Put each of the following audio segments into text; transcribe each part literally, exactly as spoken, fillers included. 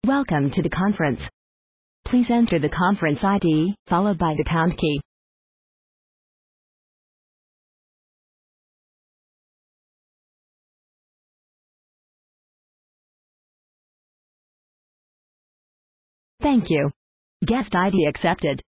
Welcome to the conference. Please enter the conference I D, followed by the pound key. Thank you. Guest I D accepted.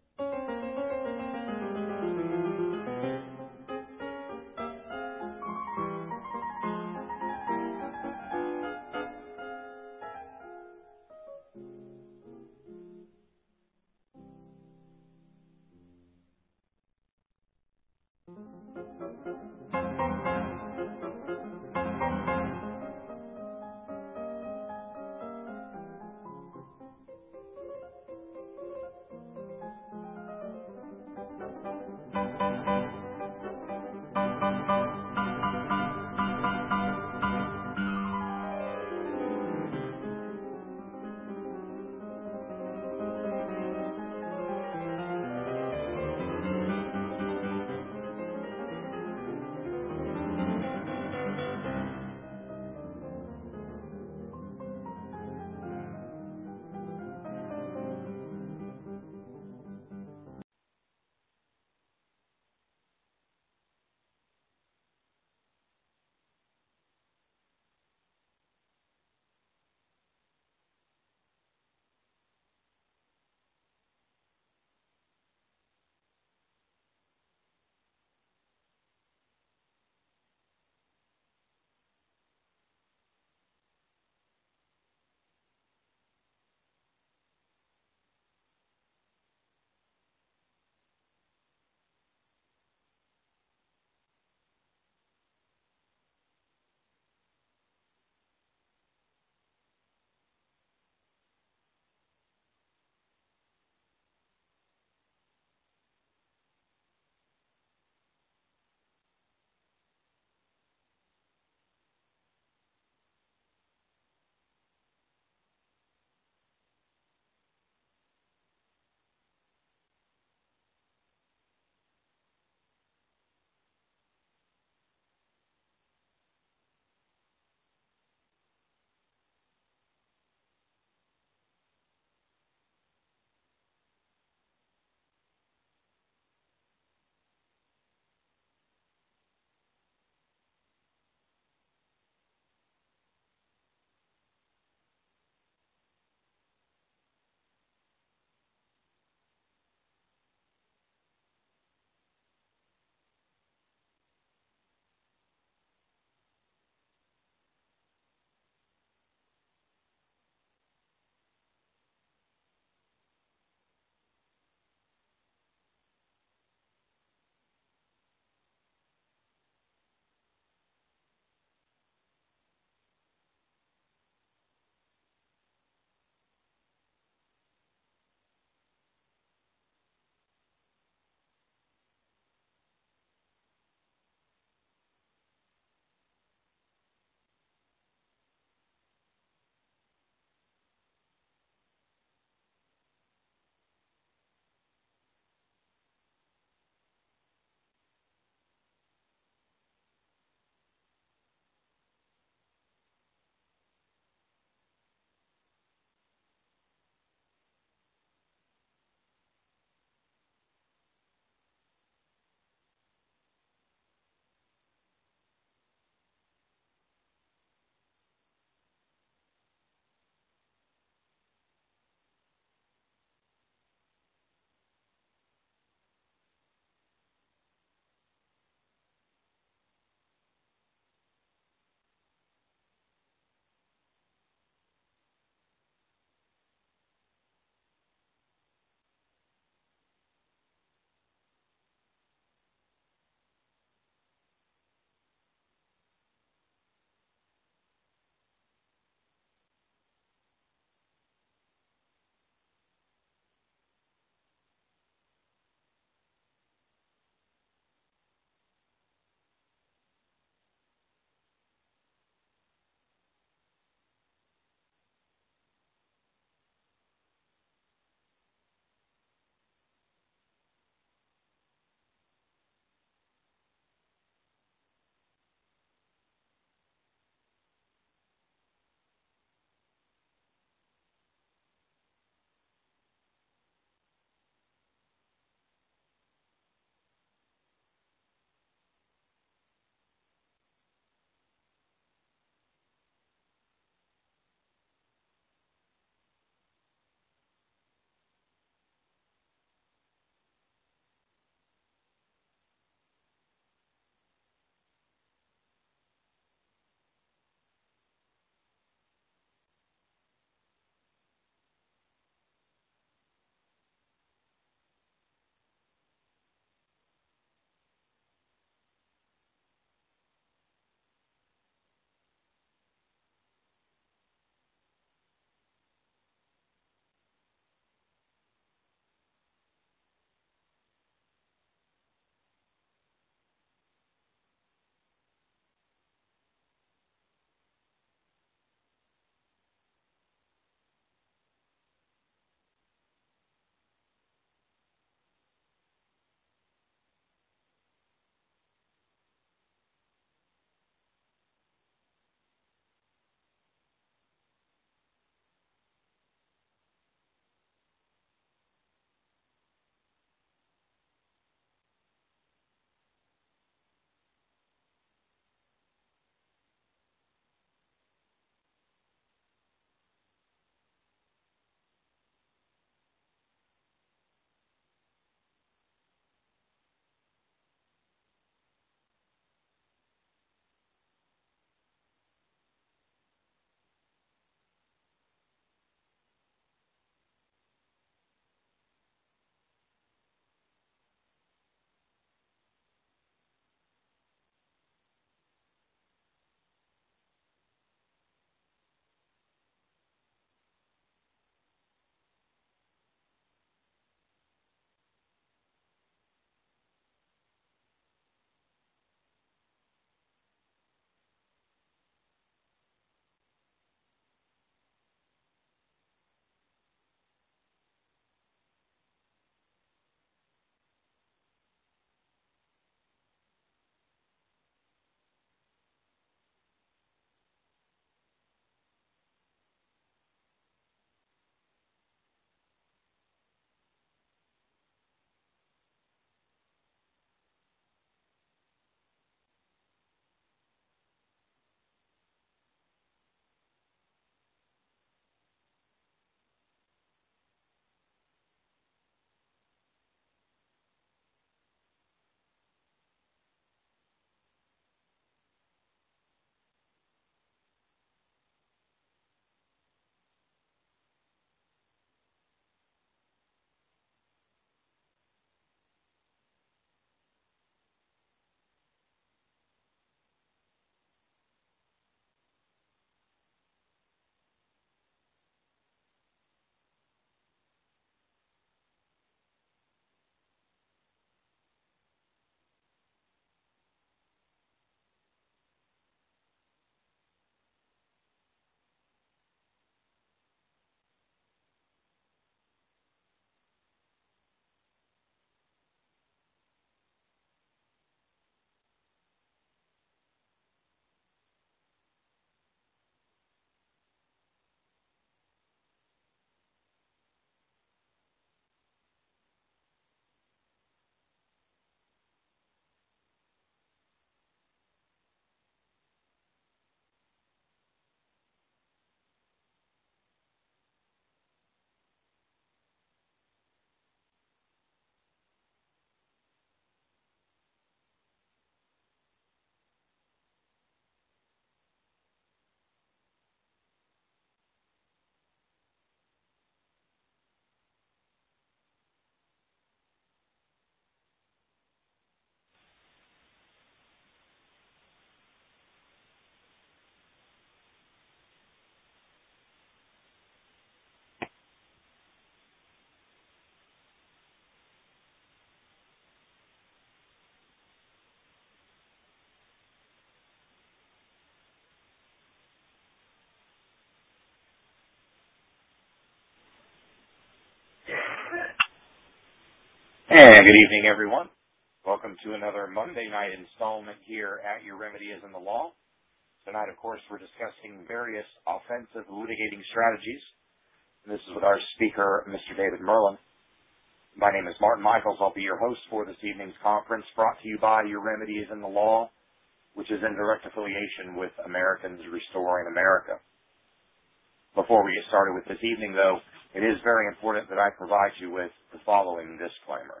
And good evening, everyone. Welcome to another Monday night installment here at Your Remedy is in the Law. Tonight, of course, we're discussing various offensive litigating strategies. And this is with our speaker, Mister David Merlin. My name is Martin Michaels. I'll be your host for this evening's conference, brought to you by Your Remedy is in the Law, which is in direct affiliation with Americans Restoring America. Before we get started with this evening, though, it is very important that I provide you with the following disclaimer.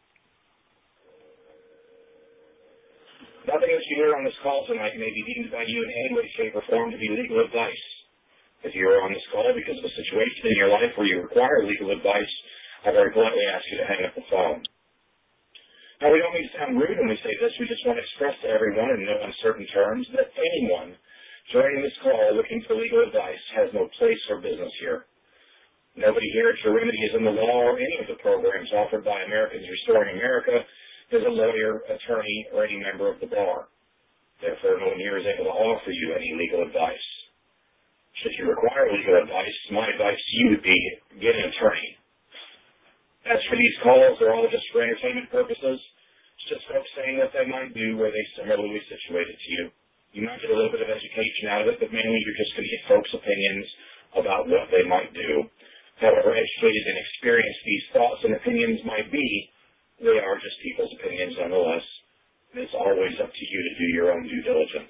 Nothing that you hear on this call tonight may be deemed by you in any way, shape, or form to be legal advice. If you are on this call because of a situation in your life where you require legal advice, I very politely ask you to hang up the phone. Now, we don't mean to sound rude when we say this. We just want to express to everyone in no uncertain terms that anyone joining this call looking for legal advice has no place or business here. Nobody here at Your Remedy is in the Law or any of the programs offered by Americans Restoring America is a lawyer, attorney, or any member of the bar. Therefore, no one here is able to offer you any legal advice. Should you require legal advice, my advice to you would be get an attorney. As for these calls, they're all just for entertainment purposes. It's just folks saying what they might do where they similarly situated to you. You might get a little bit of education out of it, but mainly you're just going to get folks' opinions about what they might do. However educated and experienced these thoughts and opinions might be, they are just people's opinions nonetheless. It's always up to you to do your own due diligence.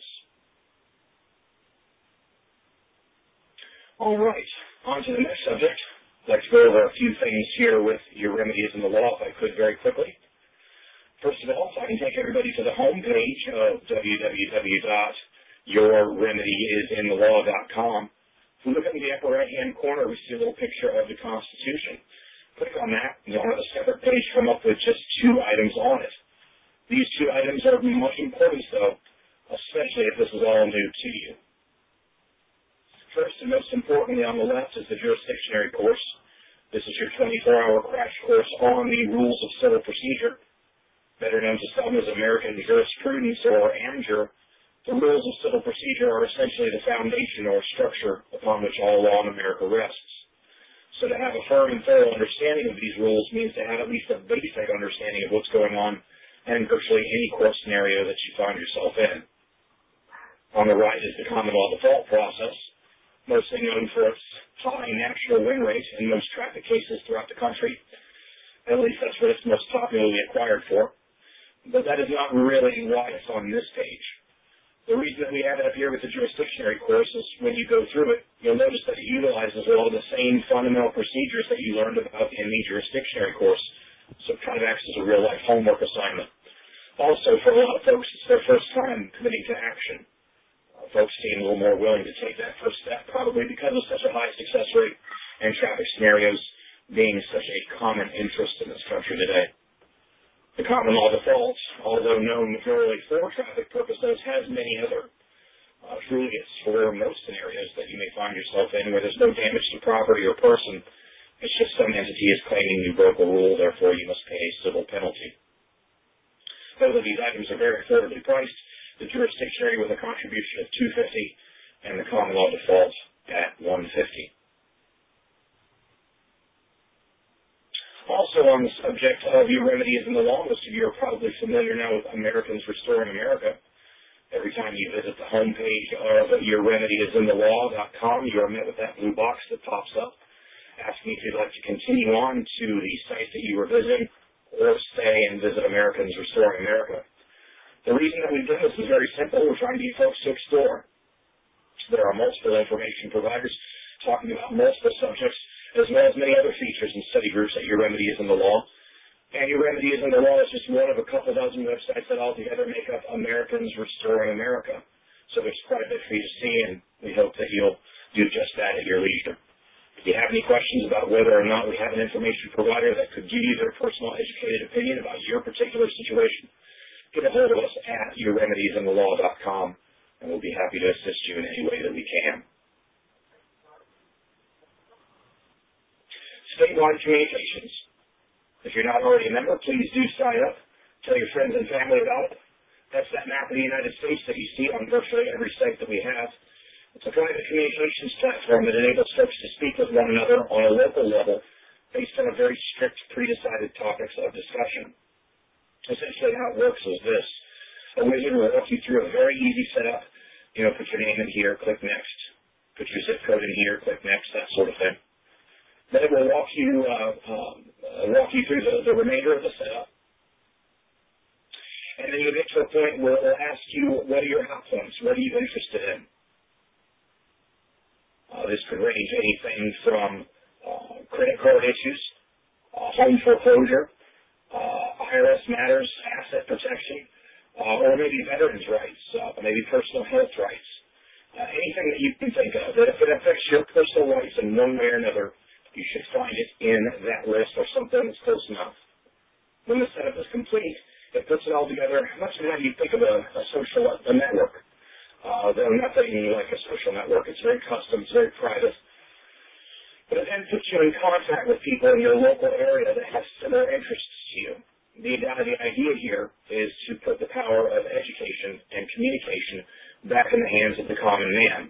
All right, on to the next subject. I'd like to go over a few things here with Your Remedy is in the Law, if I could, very quickly. First of all, if I can take everybody to the home page of w w w dot your remedy is in the law dot com. If we look in the upper right-hand corner, we see a little picture of the Constitution. Click on that, and you'll have a separate page come up with just two items on it. These two items are much important, though, especially if this is all new to you. First and most importantly on the left is the jurisdictionary course. This is your twenty-four hour crash course on the rules of civil procedure, better known to some as American jurisprudence or AMJUR. The rules of civil procedure are essentially the foundation or structure upon which all law in America rests. So to have a firm and thorough understanding of these rules means to have at least a basic understanding of what's going on in virtually any court scenario that you find yourself in. On the right is the common law default process, mostly known for its high natural win rate in most traffic cases throughout the country. At least that's what it's most popularly acquired for. But that is not really why it's on this page. The reason that we have it up here with the jurisdictionary course is when you go through it, you'll notice that it utilizes a lot of the same fundamental procedures that you learned about in the jurisdictionary course. So it kind of acts as a real-life homework assignment. Also, for a lot of folks, it's their first time committing to action. Uh, folks seem a little more willing to take that first step, probably because of such a high success rate and traffic scenarios being such a common interest in this country today. The common law default, although known purely for traffic purposes, has many other uh, truly it's for most scenarios that you may find yourself in where there's no damage to property or person. It's just some entity is claiming you broke a rule, therefore you must pay a civil penalty. Both of these items are very affordably priced. The jurisdictionary with a contribution of two hundred fifty dollars and the common law default at one hundred fifty dollars. Also on the subject of Your Remedy is in the Law, most of you are probably familiar now with Americans Restoring America. Every time you visit the homepage of your remedy is in the law dot com, you are met with that blue box that pops up, asking if you'd like to continue on to the site that you were visiting, or stay and visit Americans Restoring America. The reason that we've done this is very simple. We're trying to get folks to explore. There are multiple information providers talking about multiple subjects, as well as many other features and study groups at Your Remedy is in the Law. And Your Remedy is in the Law is just one of a couple dozen websites that altogether make up Americans Restoring America. So there's quite a bit for you to see, and we hope that you'll do just that at your leisure. If you have any questions about whether or not we have an information provider that could give you their personal educated opinion about your particular situation, get a hold of us at your remedies in the law dot com, and we'll be happy to assist you in any way that we can. Statewide communications. If you're not already a member, please do sign up. Tell your friends and family about it. That's that map of the United States that you see on virtually every site that we have. It's a private communications platform that enables folks to speak with one another on a local level based on a very strict, pre-decided topics of discussion. Essentially how it works is this. A wizard will walk you through a very easy setup. You know, put your name in here, click next. Put your zip code in here, click next, that sort of thing. Then it will walk you, uh, um, uh, walk you through the, the remainder of the setup. And then you'll get to a point where it will ask you, what are your hot points? What are you interested in? Uh, this could range anything from uh, credit card issues, uh, home foreclosure, uh, I R S matters, asset protection, uh, or maybe veterans' rights, uh, maybe personal health rights. Uh, anything that you can think of that if it affects your personal rights in one way or another, you should find it in that list or something that's close enough. When the setup is complete, it puts it all together much like you think of a, a social a network. Uh, though nothing like a social network. It's very custom, it's very private. But it then puts you in contact with people in your local area that have similar interests to you. The, the idea here is to put the power of education and communication back in the hands of the common man.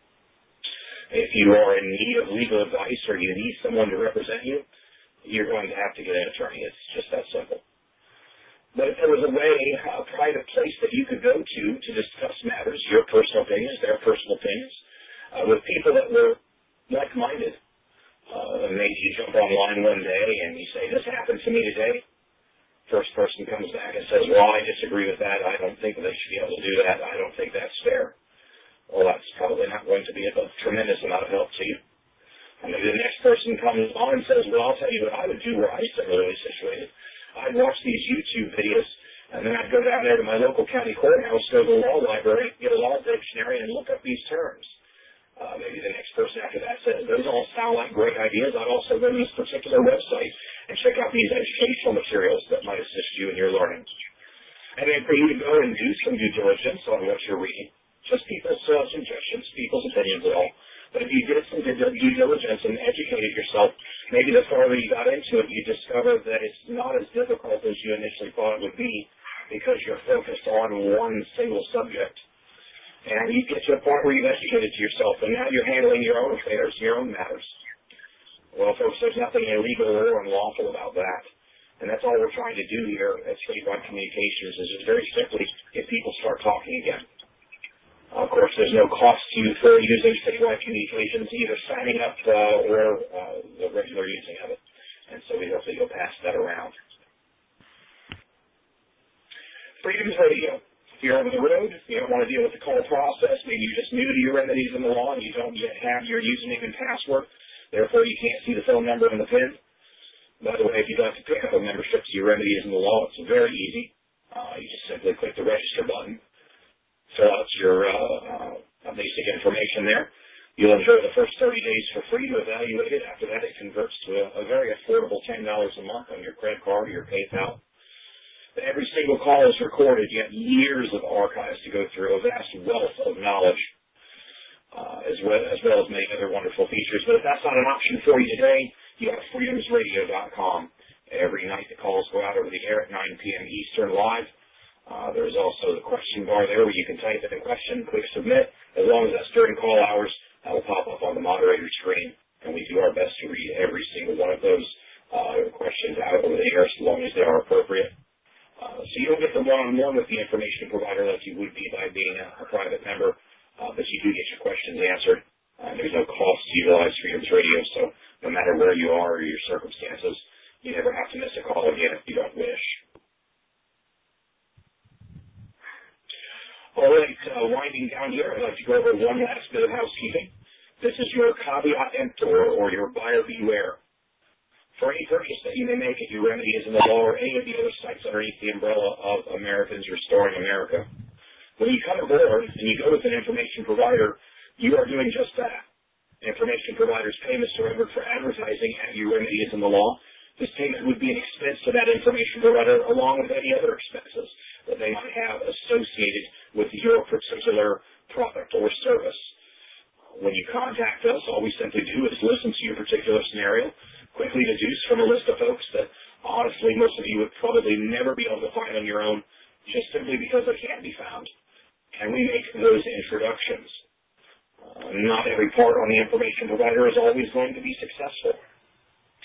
If you are in need of legal advice or you need someone to represent you, you're going to have to get an attorney. It's just that simple. But if there was a way, a private place that you could go to to discuss matters, your personal opinions, their personal opinions, uh, with people that were like-minded, uh, maybe you jump online one day and you say, this happened to me today. First person comes back and says, well, I disagree with that. I don't think they should be able to do that. I don't think that's fair. Well, that's probably not going to be of a tremendous amount of help to you. And maybe the next person comes on and says, well, I'll tell you what I would do were I similarly situated. I'd watch these YouTube videos, and then I'd go down there to my local county courthouse, go to the law library, get a law dictionary, and look up these terms. Uh, maybe the next person after that says, those all sound like great ideas. I'd also go to this particular website and check out these educational materials that might assist you in your learning. And then for you to go and do some due diligence on what you're reading, just people's uh, suggestions, people's opinions at all. But if you did some due diligence and educated yourself, maybe the farther you got into it, you discovered that it's not as difficult as you initially thought it would be because you're focused on one single subject. And you get to a point where you've educated yourself, and now you're handling your own affairs, your own matters. Well, folks, there's nothing illegal or unlawful about that. And that's all we're trying to do here at Statewide Communications is just very simply get people start talking again. Of course, there's no cost to you for using Statewide Communications, either signing up uh, or uh, the regular using of it. And so we hope that you'll pass that around. Freedom's Radio. If you're over the road, you don't want to deal with the call process, maybe you're just new to your remedies in the law and you don't yet have your username and password, therefore you can't see the phone number and the PIN. By the way, if you'd like to pick up a membership to your remedies in the law, it's very easy. Uh, you just simply click the register button. Fill out your uh, uh, basic information there. You'll enjoy the first thirty days for free to evaluate it. After that, it converts to a, a very affordable ten dollars a month on your credit card or your PayPal. Every single call is recorded. You have years of archives to go through, a vast wealth of knowledge, uh, as, well, as well as many other wonderful features. But if that's not an option for you today, you have freedoms radio dot com. Every night the calls go out over the air at nine p.m. Eastern live. Uh, there's also the question bar there where you can type in a question, click submit. As long as that's during call hours, that will pop up on the moderator screen, and we do our best to read every single one of those uh, questions out over the air as long as they are appropriate. Uh, so you don't get the one-on-one with the information provider like you would be by being a, a private member, uh, but you do get your questions answered. Uh, there's no cost to utilize Freedoms Radio, so no matter where you are or your circumstances, you never have to miss a call again if you don't wish. All right, uh, winding down here, I'd like to go over one last bit of housekeeping. This is your caveat emptor, or your buyer beware. For any purchase that you may make at your remedies in the law or any of the other sites underneath the umbrella of Americans Restoring America, when you come aboard and you go with an information provider, you are doing just that. Information providers' payments are rendered for advertising at your remedies in the law. This payment would be an expense to that information provider along with any other expenses that they might have associated with your particular product or service. When you contact us, all we simply do is listen to your particular scenario, quickly deduce from a list of folks that honestly most of you would probably never be able to find on your own just simply because they can't be found. And we make those introductions. Uh, not every part on the information provider is always going to be successful.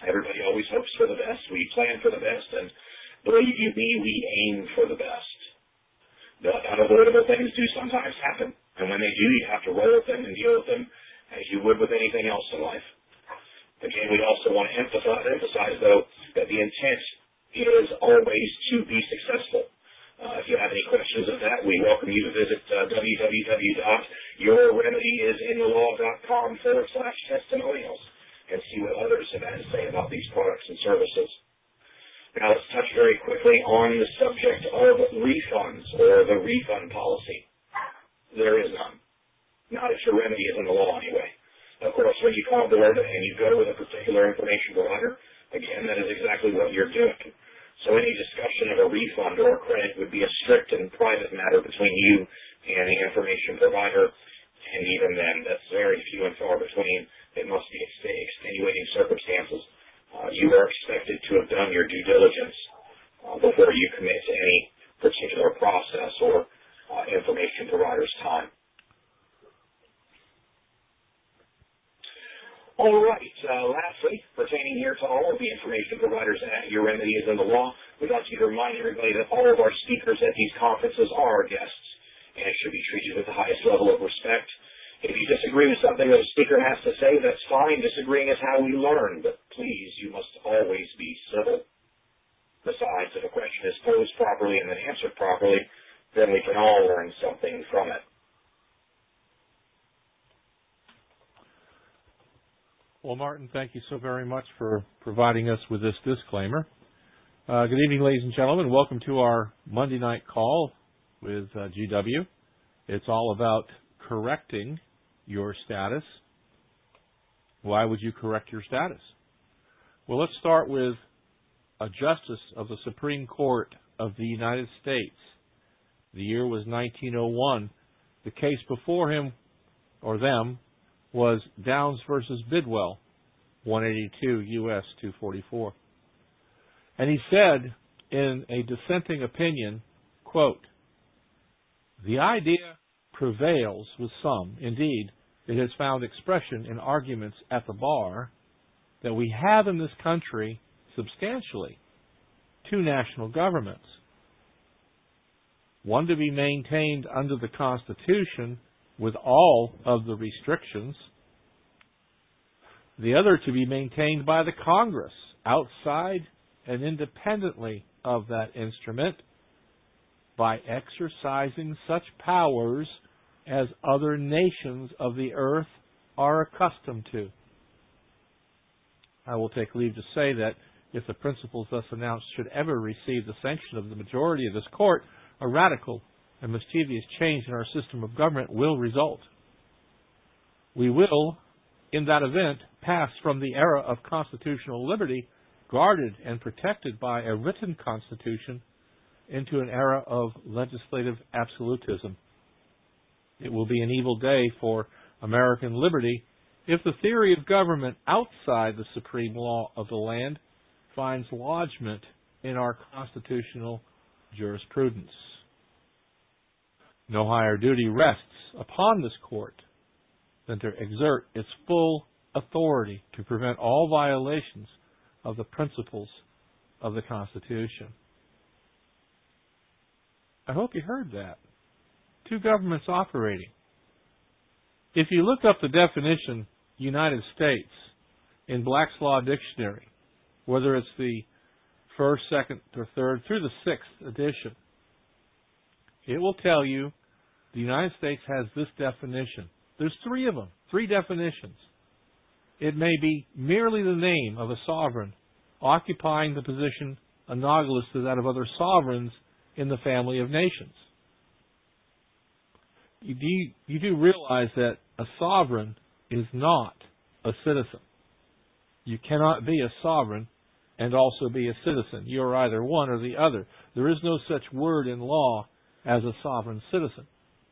Everybody always hopes for the best. We plan for the best, and believe you me, we aim for the best. But unavoidable things do sometimes happen, and when they do, you have to roll with them and deal with them as you would with anything else in life. Again, we also want to emphasize, emphasize though, that the intent is always to be successful. Uh, if you have any questions of that, we welcome you to visit uh, w w w dot your remedy is in the law dot com forward slash testimonials and see what others have had to say about these products and services. Now let's touch very quickly on the subject of refunds, or the refund policy. There is none. Not if your remedy is in the law anyway. Of course, when you come aboard and you go with a particular information provider, again, that is exactly what you're doing. So any discussion of a refund or a credit would be a strict and private matter between you and the information provider, and even then, that's very few and far between. It must be extenuating circumstances. Uh, you are expected to have done your due diligence uh, before you commit to any particular process or uh, information provider's time. All right. Uh, lastly, pertaining here to all of the information providers at Your Remedy is in the Law, we'd like to remind everybody that all of our speakers at these conferences are our guests and should be treated with the highest level of respect. If you disagree with something that a speaker has to say, that's fine. Disagreeing is how we learn, but please, you must always be civil. Besides, if a question is posed properly and then answered properly, then we can all learn something from it. Well, Martin, thank you so very much for providing us with this disclaimer. Uh, good evening, ladies and gentlemen. Welcome to our Monday night call with uh, G W. It's all about correcting your status. Why would you correct your status? Well, let's start with a justice of the Supreme Court of the United States. The year was nineteen oh one. The case before him, or them, was Downs versus Bidwell, one eighty-two U S two forty-four. And he said in a dissenting opinion, quote, "The idea prevails with some. Indeed, it has found expression in arguments at the bar that we have in this country substantially two national governments, one to be maintained under the Constitution with all of the restrictions, the other to be maintained by the Congress outside and independently of that instrument by exercising such powers as other nations of the earth are accustomed to." I will take leave to say that if the principles thus announced should ever receive the sanction of the majority of this court, a radical and mischievous change in our system of government will result. We will, in that event, pass from the era of constitutional liberty, guarded and protected by a written constitution, into an era of legislative absolutism. It will be an evil day for American liberty if the theory of government outside the supreme law of the land finds lodgment in our constitutional jurisprudence. No higher duty rests upon this court than to exert its full authority to prevent all violations of the principles of the Constitution. I hope you heard that. Two governments operating. If you look up the definition United States in Black's Law Dictionary, whether it's the first, second, or third, through the sixth edition, it will tell you the United States has this definition. There's three of them, three definitions. It may be merely the name of a sovereign occupying the position analogous to that of other sovereigns in the family of nations. You do, you do realize that a sovereign is not a citizen. You cannot be a sovereign and also be a citizen. You're either one or the other. There is no such word in law as a sovereign citizen.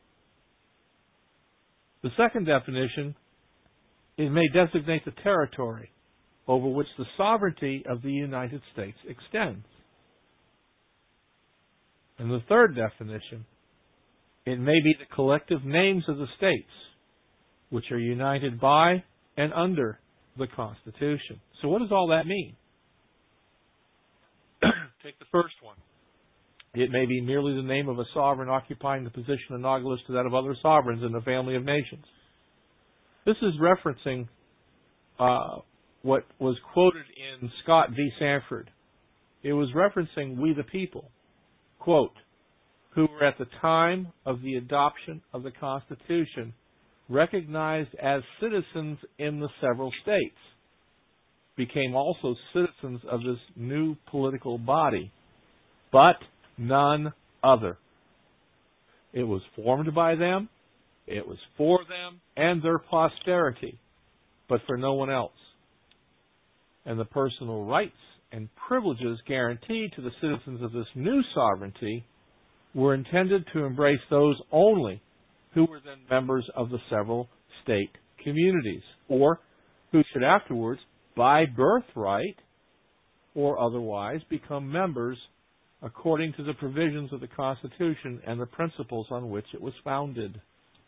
The second definition, it may designate the territory over which the sovereignty of the United States extends. And the third definition, it may be the collective names of the states which are united by and under the Constitution. So what does all that mean? Take the first one. It may be merely the name of a sovereign occupying the position analogous to that of other sovereigns in the family of nations. This is referencing uh, what was quoted in Scott v. Sanford. It was referencing we the people, quote, who were at the time of the adoption of the Constitution recognized as citizens in the several states, became also citizens of this new political body, but none other. It was formed by them, it was for them and their posterity, but for no one else. And the personal rights and privileges guaranteed to the citizens of this new sovereignty were intended to embrace those only who were then members of the several state communities, or who should afterwards, by birthright or otherwise, become members according to the provisions of the Constitution and the principles on which it was founded.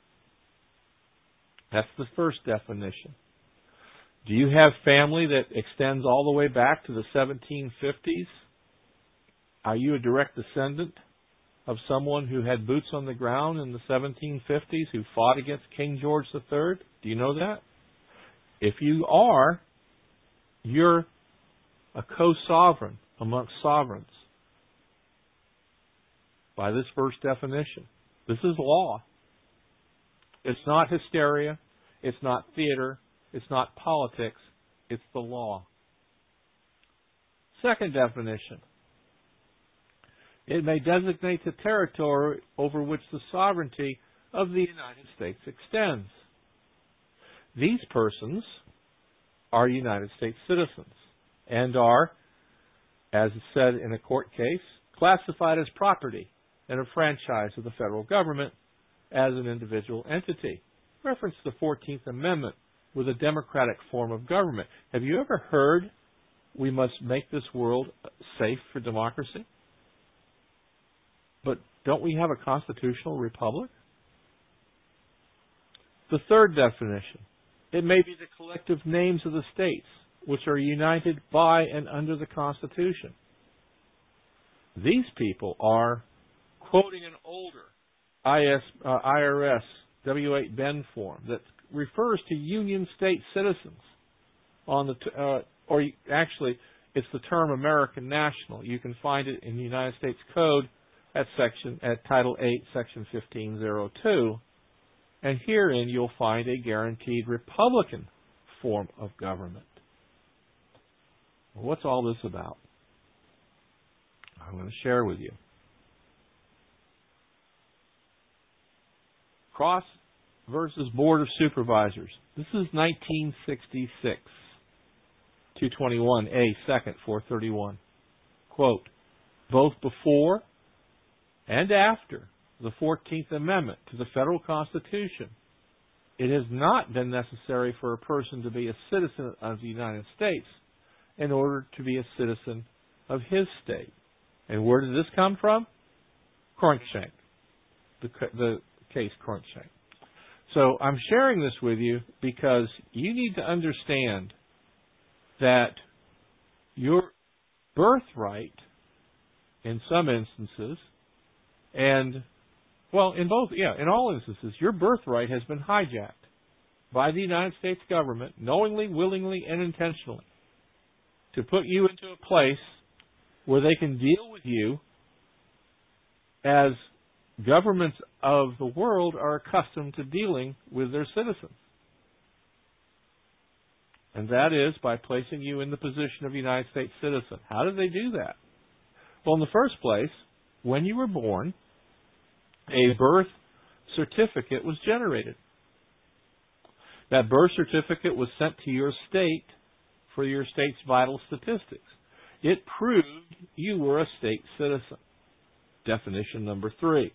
That's the first definition. Do you have family that extends all the way back to the seventeen fifties? Are you a direct descendant of someone who had boots on the ground in the seventeen fifties who fought against King George the Third? Do you know that? If you are, you're a co-sovereign amongst sovereigns by this first definition. This is law. It's not hysteria. It's not theater. It's not politics. It's the law. Second definition. It may designate the territory over which the sovereignty of the United States extends. These persons are United States citizens and are, as is said in a court case, classified as property and a franchise of the federal government as an individual entity. Reference to the fourteenth Amendment with a democratic form of government. Have you ever heard we must make this world safe for democracy? But don't we have a constitutional republic? The third definition. It may be the collective names of the states which are united by and under the Constitution. These people are, quoting an older I S, uh, I R S W eight Ben form that refers to Union State citizens on the, t- uh, or actually, it's the term American national. You can find it in the United States Code at section at Title eight, Section fifteen oh two, and herein you'll find a guaranteed Republican form of government. Well, what's all this about? I'm going to share with you. Cross versus Board of Supervisors. This is nineteen sixty-six. two twenty-one A, second, four thirty-one. Quote, both before and after the fourteenth Amendment to the Federal Constitution, it has not been necessary for a person to be a citizen of the United States in order to be a citizen of his state. And where did this come from? Cruikshank, the, the case Cruikshank. So I'm sharing this with you because you need to understand that your birthright, in some instances, and, well, in both, yeah, in all instances, your birthright has been hijacked by the United States government, knowingly, willingly, and intentionally, to put you into a place where they can deal with you as governments of the world are accustomed to dealing with their citizens. And that is by placing you in the position of a United States citizen. How did they do that? Well, in the first place, when you were born, a birth certificate was generated. That birth certificate was sent to your state for your state's vital statistics. It proved you were a state citizen. Definition number three.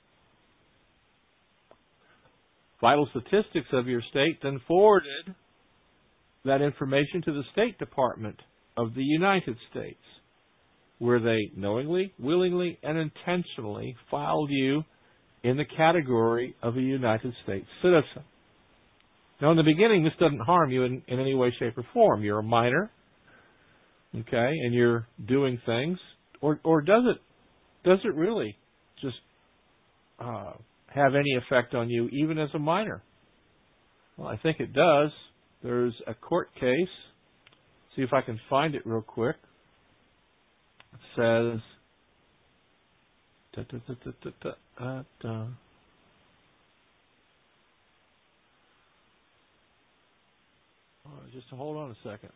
Vital statistics of your state then forwarded that information to the State Department of the United States, where they knowingly, willingly, and intentionally filed you in the category of a United States citizen. Now, in the beginning, this doesn't harm you in, in any way, shape, or form. You're a minor, okay, and you're doing things, or or does it does it really just uh, have any effect on you, even as a minor? Well, I think it does. There's a court case. See if I can find it real quick. It says. Da, da, da, da, da, da, da. Oh, just hold on a second.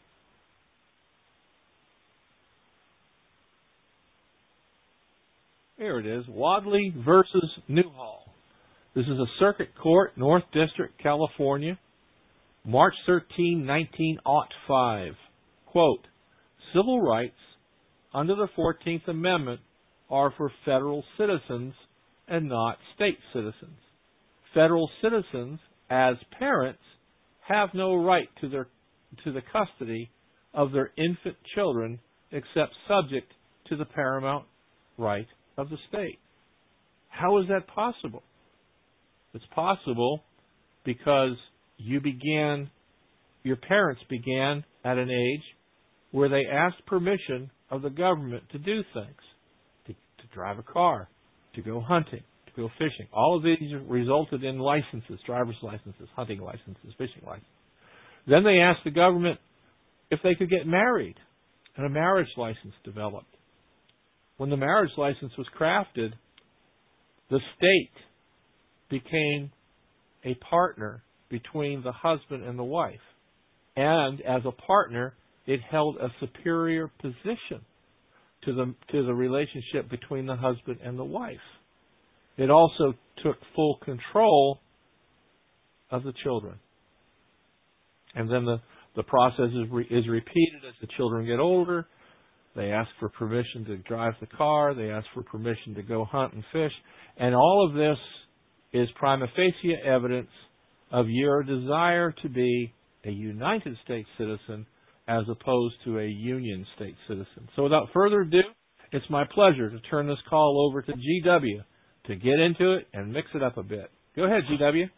Here it is. Wadley versus Newhall. This is a circuit court, North District, California, March thirteenth, nineteen oh five. Quote, civil rights under the fourteenth Amendment are for federal citizens and not state citizens. Federal citizens, as parents, have no right to their to the custody of their infant children except subject to the paramount right of the state. How is that possible? It's possible because you began, your parents began at an age where they asked permission of the government to do things, to, to drive a car, to go hunting, to go fishing. All of these resulted in licenses, driver's licenses, hunting licenses, fishing licenses. Then they asked the government if they could get married, and a marriage license developed. When the marriage license was crafted, the state became a partner between the husband and the wife. And as a partner, it held a superior position to the to the relationship between the husband and the wife. It also took full control of the children. And then the, the process is, re, is repeated as the children get older. They ask for permission to drive the car. They ask for permission to go hunt and fish. And all of this is prima facie evidence of your desire to be a United States citizen as opposed to a Union State citizen. So without further ado, it's my pleasure to turn this call over to G W to get into it and mix it up a bit. Go ahead, G W.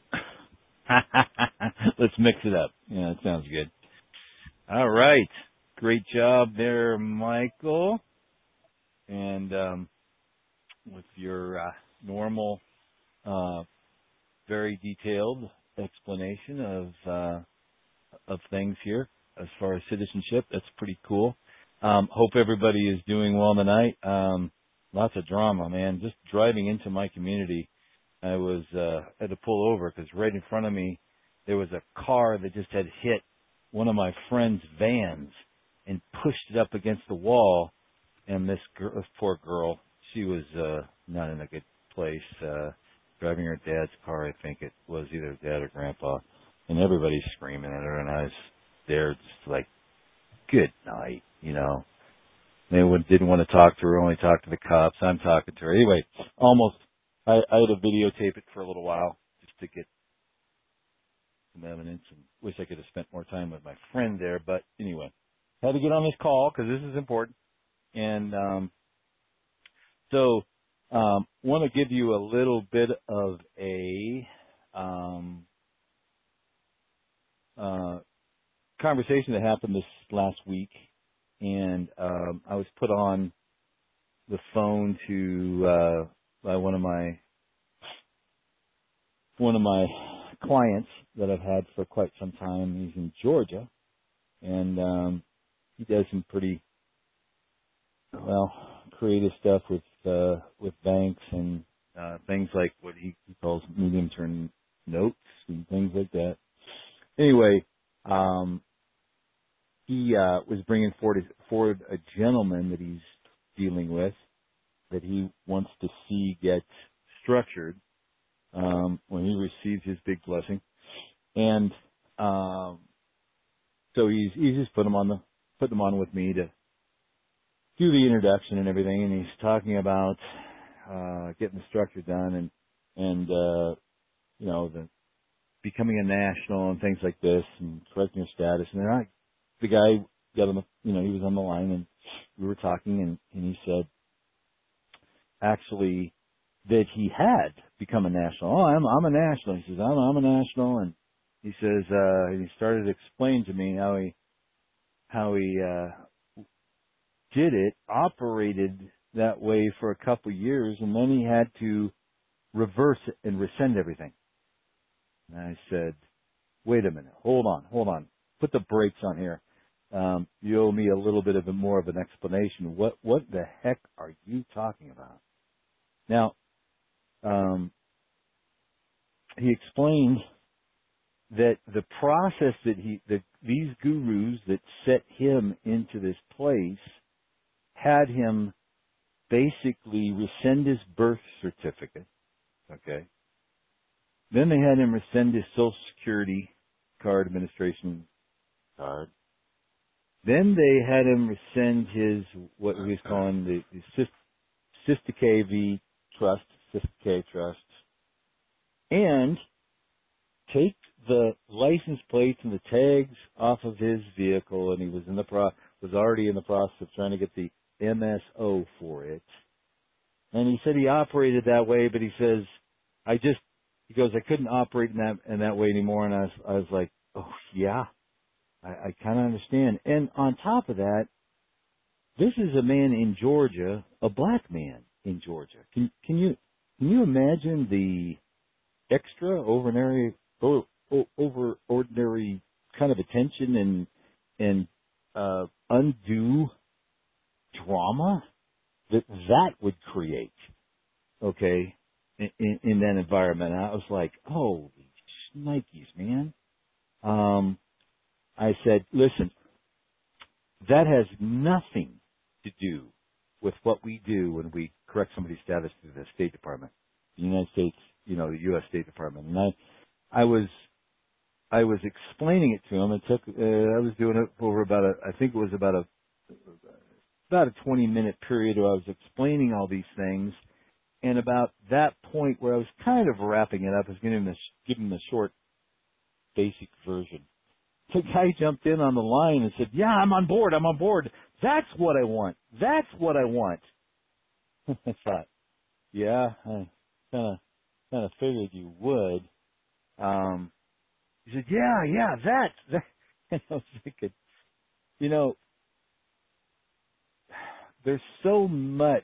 Let's mix it up. Yeah, that sounds good. All right. Great job there, Michael. And um, with your uh, normal, uh, very detailed explanation of uh, of things here as far as citizenship, that's pretty cool. Um, hope everybody is doing well tonight. Um, lots of drama, man. Just driving into my community, I was uh, had to pull over because right in front of me there was a car that just had hit one of my friend's vans and pushed it up against the wall. And this, girl, this poor girl, she was uh, not in a good place, uh, driving her dad's car. I think it was either dad or grandpa, and everybody's screaming at her. And I was there, just like, good night, you know. They didn't want to talk to her, only talk to the cops. I'm talking to her anyway. Almost, I, I had to videotape it for a little while just to get some evidence. And wish I could have spent more time with my friend there, but anyway. Had to get on this call because this is important. And um, so um, want to give you a little bit of a um, uh, conversation that happened this last week. And um, I was put on the phone to uh, by one of my one of my clients that I've had for quite some time. He's in Georgia, and um, he does some pretty, well, creative stuff with uh, with banks and uh, things like what he, he calls medium-term notes and things like that. Anyway, um, he uh, was bringing forward, forward a gentleman that he's dealing with that he wants to see get structured um, when he receives his big blessing, and um, so he's he's just put him on the put them on with me to do the introduction and everything, and he's talking about uh, getting the structure done and and uh, you know the becoming a national and things like this and correcting your status. And then I, the guy got on the you know he was on the line and we were talking and, and he said actually that he had become a national. Oh, I'm I'm a national. He says I'm I'm a national and he says, uh, he started to explain to me how he, how he, uh, did it, operated that way for a couple of years, and then he had to reverse it and rescind everything. And I said, wait a minute, hold on, hold on, put the brakes on here. Um, you owe me a little bit of a more of an explanation. What, what the heck are you talking about? Now, um, he explained that the process that he, that these gurus that set him into this place had him basically rescind his birth certificate, okay? Then they had him rescind his Social Security card, administration card. Then they had him rescind his, what he was calling the, the Sister K V Trust, Sister K Trust, and take the license plates and the tags off of his vehicle, and he was in the pro, was already in the process of trying to get the M S O for it. And he said he operated that way, but he says, I just, he goes, I couldn't operate in that, in that way anymore. And I was, I was like, oh yeah, I, I kind of understand. And on top of that, this is a man in Georgia, a black man in Georgia. Can, can you, can you imagine the extra ordinary, over ordinary kind of attention and, and, uh, undue drama that that would create, okay, in, in, in that environment? And I was like, holy shnikes, man. Um, I said, listen, that has nothing to do with what we do when we correct somebody's status to the State Department, the United States, you know, the U S State Department. And I, I was, I was explaining it to him. It took, uh, I was doing it over about a, I think it was about a, about a twenty minute period where I was explaining all these things. And about that point where I was kind of wrapping it up, I was giving him a, giving him a short, basic version. The guy jumped in on the line and said, yeah, I'm on board. I'm on board. That's what I want. That's what I want. I thought, yeah, I kind of, kind of figured you would. Um, he said, yeah, yeah, that, that. And I was thinking, you know, there's so much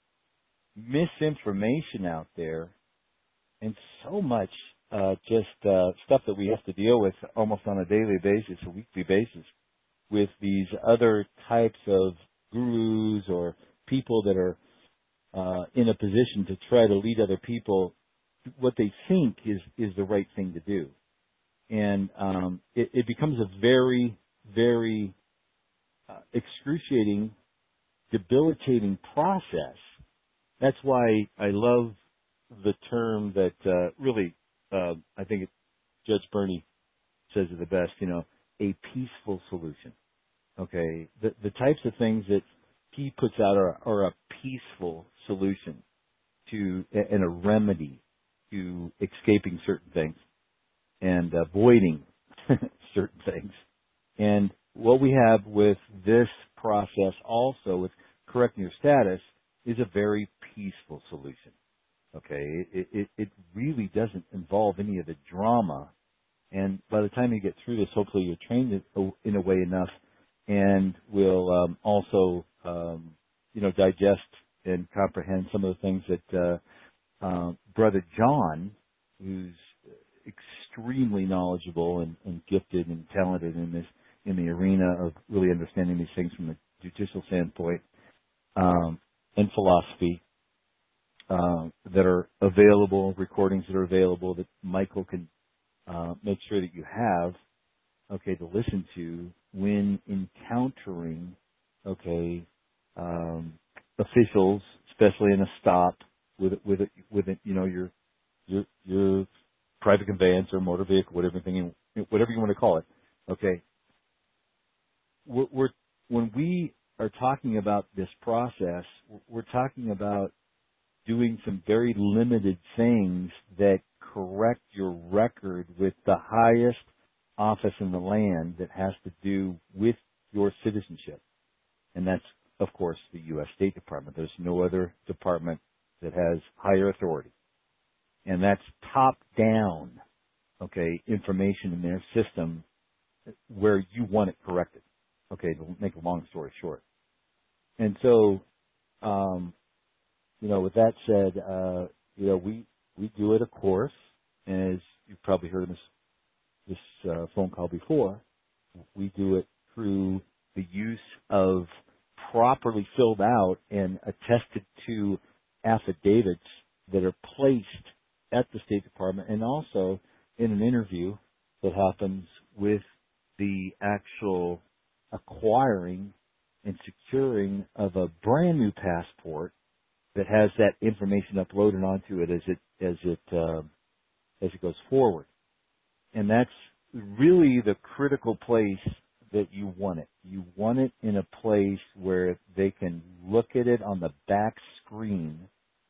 misinformation out there and so much uh, just uh, stuff that we have to deal with almost on a daily basis, a weekly basis, with these other types of gurus or people that are uh, in a position to try to lead other people what they think is, is the right thing to do. And um, it, it becomes a very, very uh, excruciating, debilitating process. That's why I love the term that uh, really, uh, I think it, Judge Bernie says it the best, you know, a peaceful solution. Okay? The, the types of things that he puts out are, are a peaceful solution to, and a remedy to escaping certain things and avoiding certain things. And what we have with this process also with correcting your status is a very peaceful solution. Okay, it, it, it really doesn't involve any of the drama. And by the time you get through this, hopefully you're trained in a way enough and will um, also, um, you know, digest and comprehend some of the things that uh, uh, Brother John, who's extremely knowledgeable and, and gifted and talented in this, in the arena of really understanding these things from a judicial standpoint, um, and philosophy, uh, that are available, recordings that are available that Michael can uh, make sure that you have, okay, to listen to when encountering, okay, um, officials, especially in a stop with with a, with a, you know your your your private conveyance or motor vehicle, whatever thing, whatever you want to call it, okay. We're, we're when we are talking about this process, we're talking about doing some very limited things that correct your record with the highest office in the land that has to do with your citizenship. And that's, of course, the U S State Department. There's no other department that has higher authority. And that's top down. okay, information in their system where you want it corrected. Okay, to make a long story short. And so, um, you know, with that said, uh, you know, we, we do it, of course, and as you've probably heard in this, this uh, phone call before, we do it through the use of properly filled out and attested to affidavits that are placed at the State Department, and also in an interview that happens with the actual acquiring and securing of a brand new passport that has that information uploaded onto it as it as it uh, as it goes forward. And that's really the critical place that you want it. You want it in a place where they can look at it on the back screen.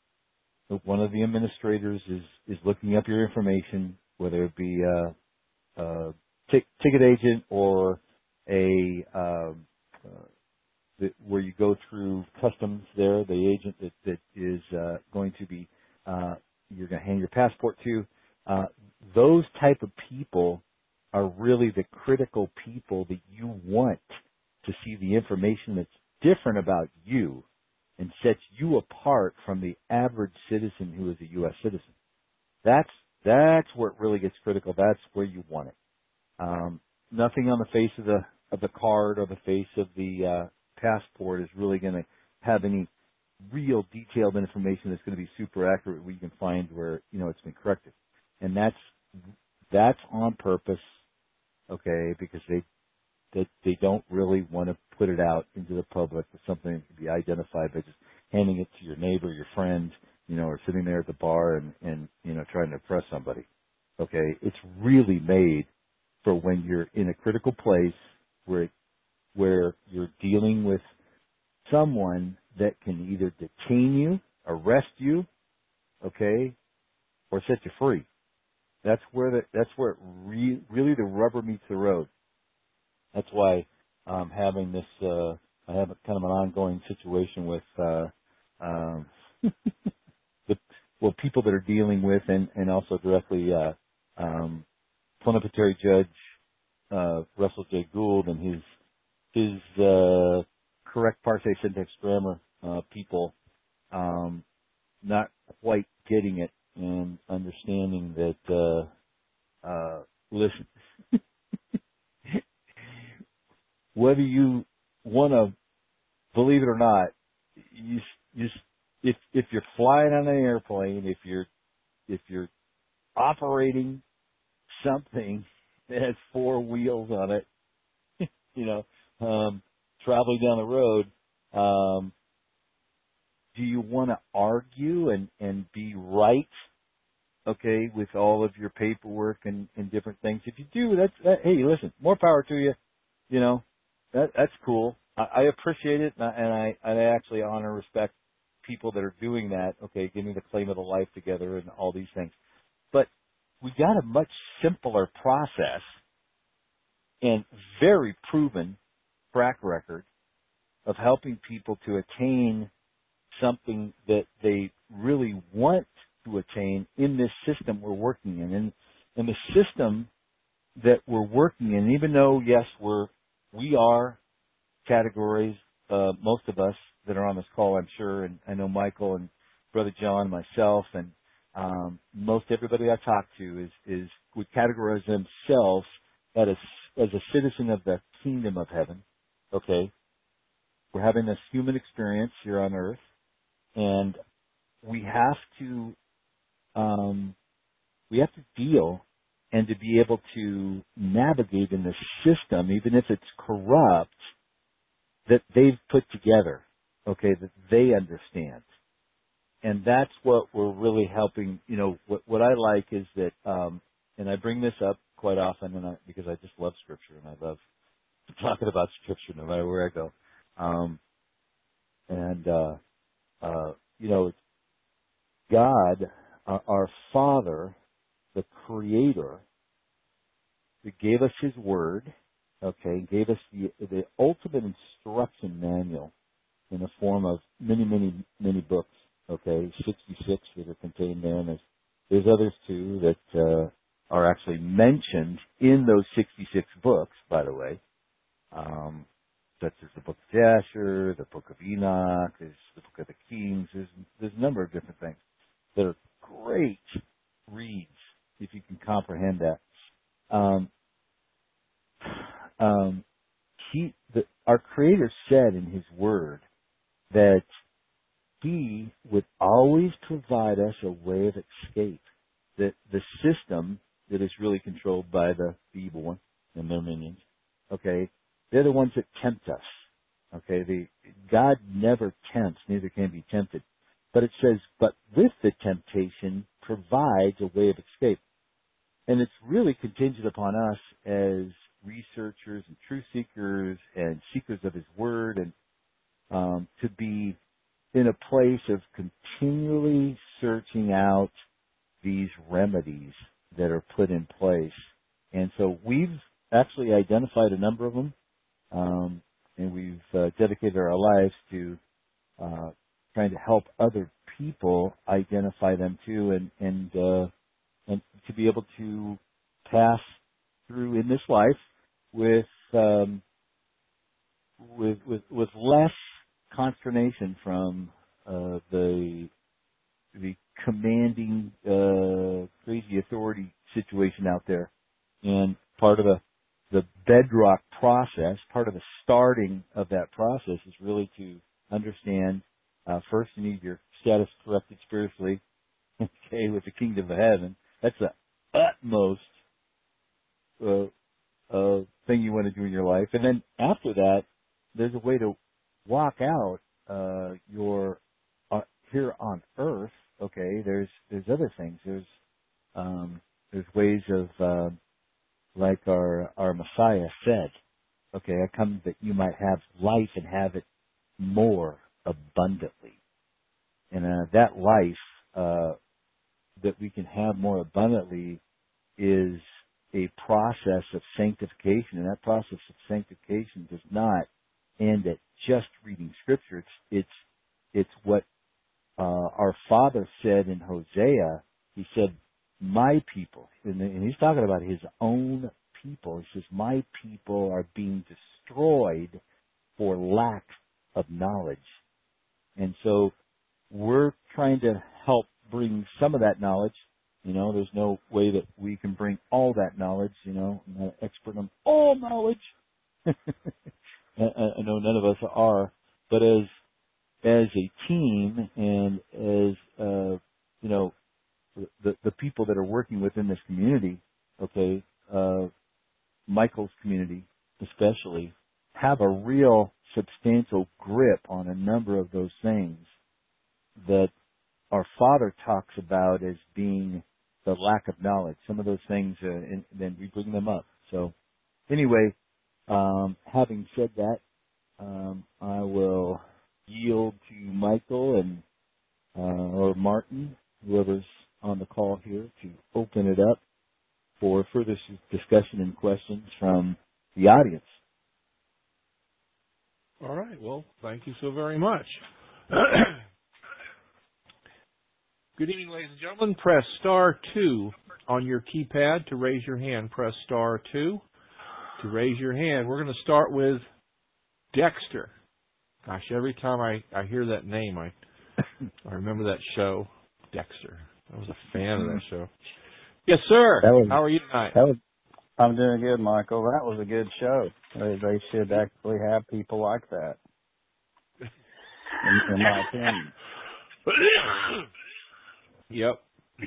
One of the administrators is, is looking up your information, whether it be a, a t- ticket agent or a uh, uh, the, where you go through customs there, the agent that, that is uh, going to be uh, you're going to hand your passport to. Uh, those type of people are really the critical people that you want to see the information that's different about you and sets you apart from the average citizen who is a U S citizen. That's that's where it really gets critical. That's where you want it. Um, nothing on the face of the of the card or the face of the uh, passport is really going to have any real detailed information that's going to be super accurate where you can find where, you know, it's been corrected. And that's that's on purpose, okay, because they that they don't really want to put it out into the public with something that can be identified by just handing it to your neighbor, your friend, you know, or sitting there at the bar and, and you know, trying to impress somebody. Okay, it's really made for when you're in a critical place where where you're dealing with someone that can either detain you, arrest you, okay, or set you free. That's where the, that's where it re, really the rubber meets the road. That's why um, having this, uh, I have a, kind of an ongoing situation with uh, um, the well people that are dealing with, and, and also directly uh, um, plenipotentiary judge uh, Russell J. Gould and his his uh, correct parse syntax grammar uh, people um, not quite getting it and understanding that uh, uh, listen. Whether you want to believe it or not, you, you, if if you're flying on an airplane, if you're if you're operating something that has four wheels on it, you know, um, traveling down the road, um, do you want to argue and and be right? Okay, with all of your paperwork and, and different things. If you do, that's that, hey, listen, more power to you. You know. That, that's cool. I, I appreciate it, and I, and I and I actually honor, respect people that are doing that. Okay, getting the claim of the life together and all these things. But we got a much simpler process and very proven track record of helping people to attain something that they really want to attain in this system we're working in. And, and the system that we're working in, even though, yes, we're We are categories, uh, most of us that are on this call, I'm sure, and I know Michael and Brother John, myself, and um, most everybody I talk to is, is would categorize themselves as a, as a citizen of the kingdom of heaven. Okay, we're having this human experience here on earth, and we have to um, we have to deal. And to be able to navigate in the system, even if it's corrupt, that they've put together, okay, that they understand. And that's what we're really helping, you know, what, what I like is that, um, and I bring this up quite often and I, because I just love Scripture and I love talking about Scripture no matter where I go. Um, and, uh, uh, you know, God, uh, our Father, the Creator, who gave us His Word, okay, gave us the, the ultimate instruction manual in the form of many, many, many books, okay, sixty-six that are contained there, and there's, there's others too that uh, are actually mentioned in those sixty-six books, by the way, um, such as the Book of Jasher, the Book of Enoch, there's the Book of the Kings. There's, there's a number of different things that are great reads if you can comprehend that. Um, um, he, the, our Creator said in His Word that He would always provide us a way of escape. That the system that is really controlled by the evil one and their minions, okay, they're the ones that tempt us. Okay, the God never tempts, neither can be tempted. But it says, but with the temptation provides a way of escape. And it's really contingent upon us as researchers and truth seekers and seekers of His Word, and um, to be in a place of continually searching out these remedies that are put in place. And so we've actually identified a number of them, um, and we've uh, dedicated our lives to uh, trying to help other people identify them too, and and uh, and to be able to pass through in this life with um, with, with with less consternation from uh, the the commanding uh, crazy authority situation out there. And part of the the bedrock process, part of the starting of that process, is really to understand. Uh, first, you need your status corrected spiritually, okay, with the kingdom of heaven. That's the utmost uh, uh, thing you want to do in your life. And then after that, there's a way to walk out uh, your uh, here on earth. Okay, there's there's other things. There's um, there's ways of uh, like our our Messiah said. Okay, I come that you might have life and have it more abundantly. And uh, that life uh, that we can have more abundantly is a process of sanctification, and that process of sanctification does not end at just reading Scripture. It's it's it's what uh, our Father said in Hosea. He said, "My people," and he's talking about His own people. He says, "My people are being destroyed for lack of knowledge." And so we're trying to help bring some of that knowledge. You know, there's no way that we can bring all that knowledge. You know, I'm not an expert on all knowledge. I, I know none of us are. But as as a team and as, uh, you know, the, the people that are working within this community, okay, uh, Michael's community especially, have a real substantial grip on a number of those things that our Father talks about as being the lack of knowledge. Some of those things, uh, and then we bring them up. So anyway, um, having said that, um, I will yield to Michael and uh, or Martin, whoever's on the call here, to open it up for further discussion and questions from the audience. All right. Well, thank you so very much. Good evening, ladies and gentlemen. Press star two on your keypad to raise your hand. Press star two to raise your hand. We're going to start with Dexter. Gosh, every time I, I hear that name, I I remember that show, Dexter. I was a fan of that show. Yes, sir. That was, How are you tonight? That was, I'm doing good, Michael. That was a good show. They, they should actually have people like that, in, in my opinion. Yep.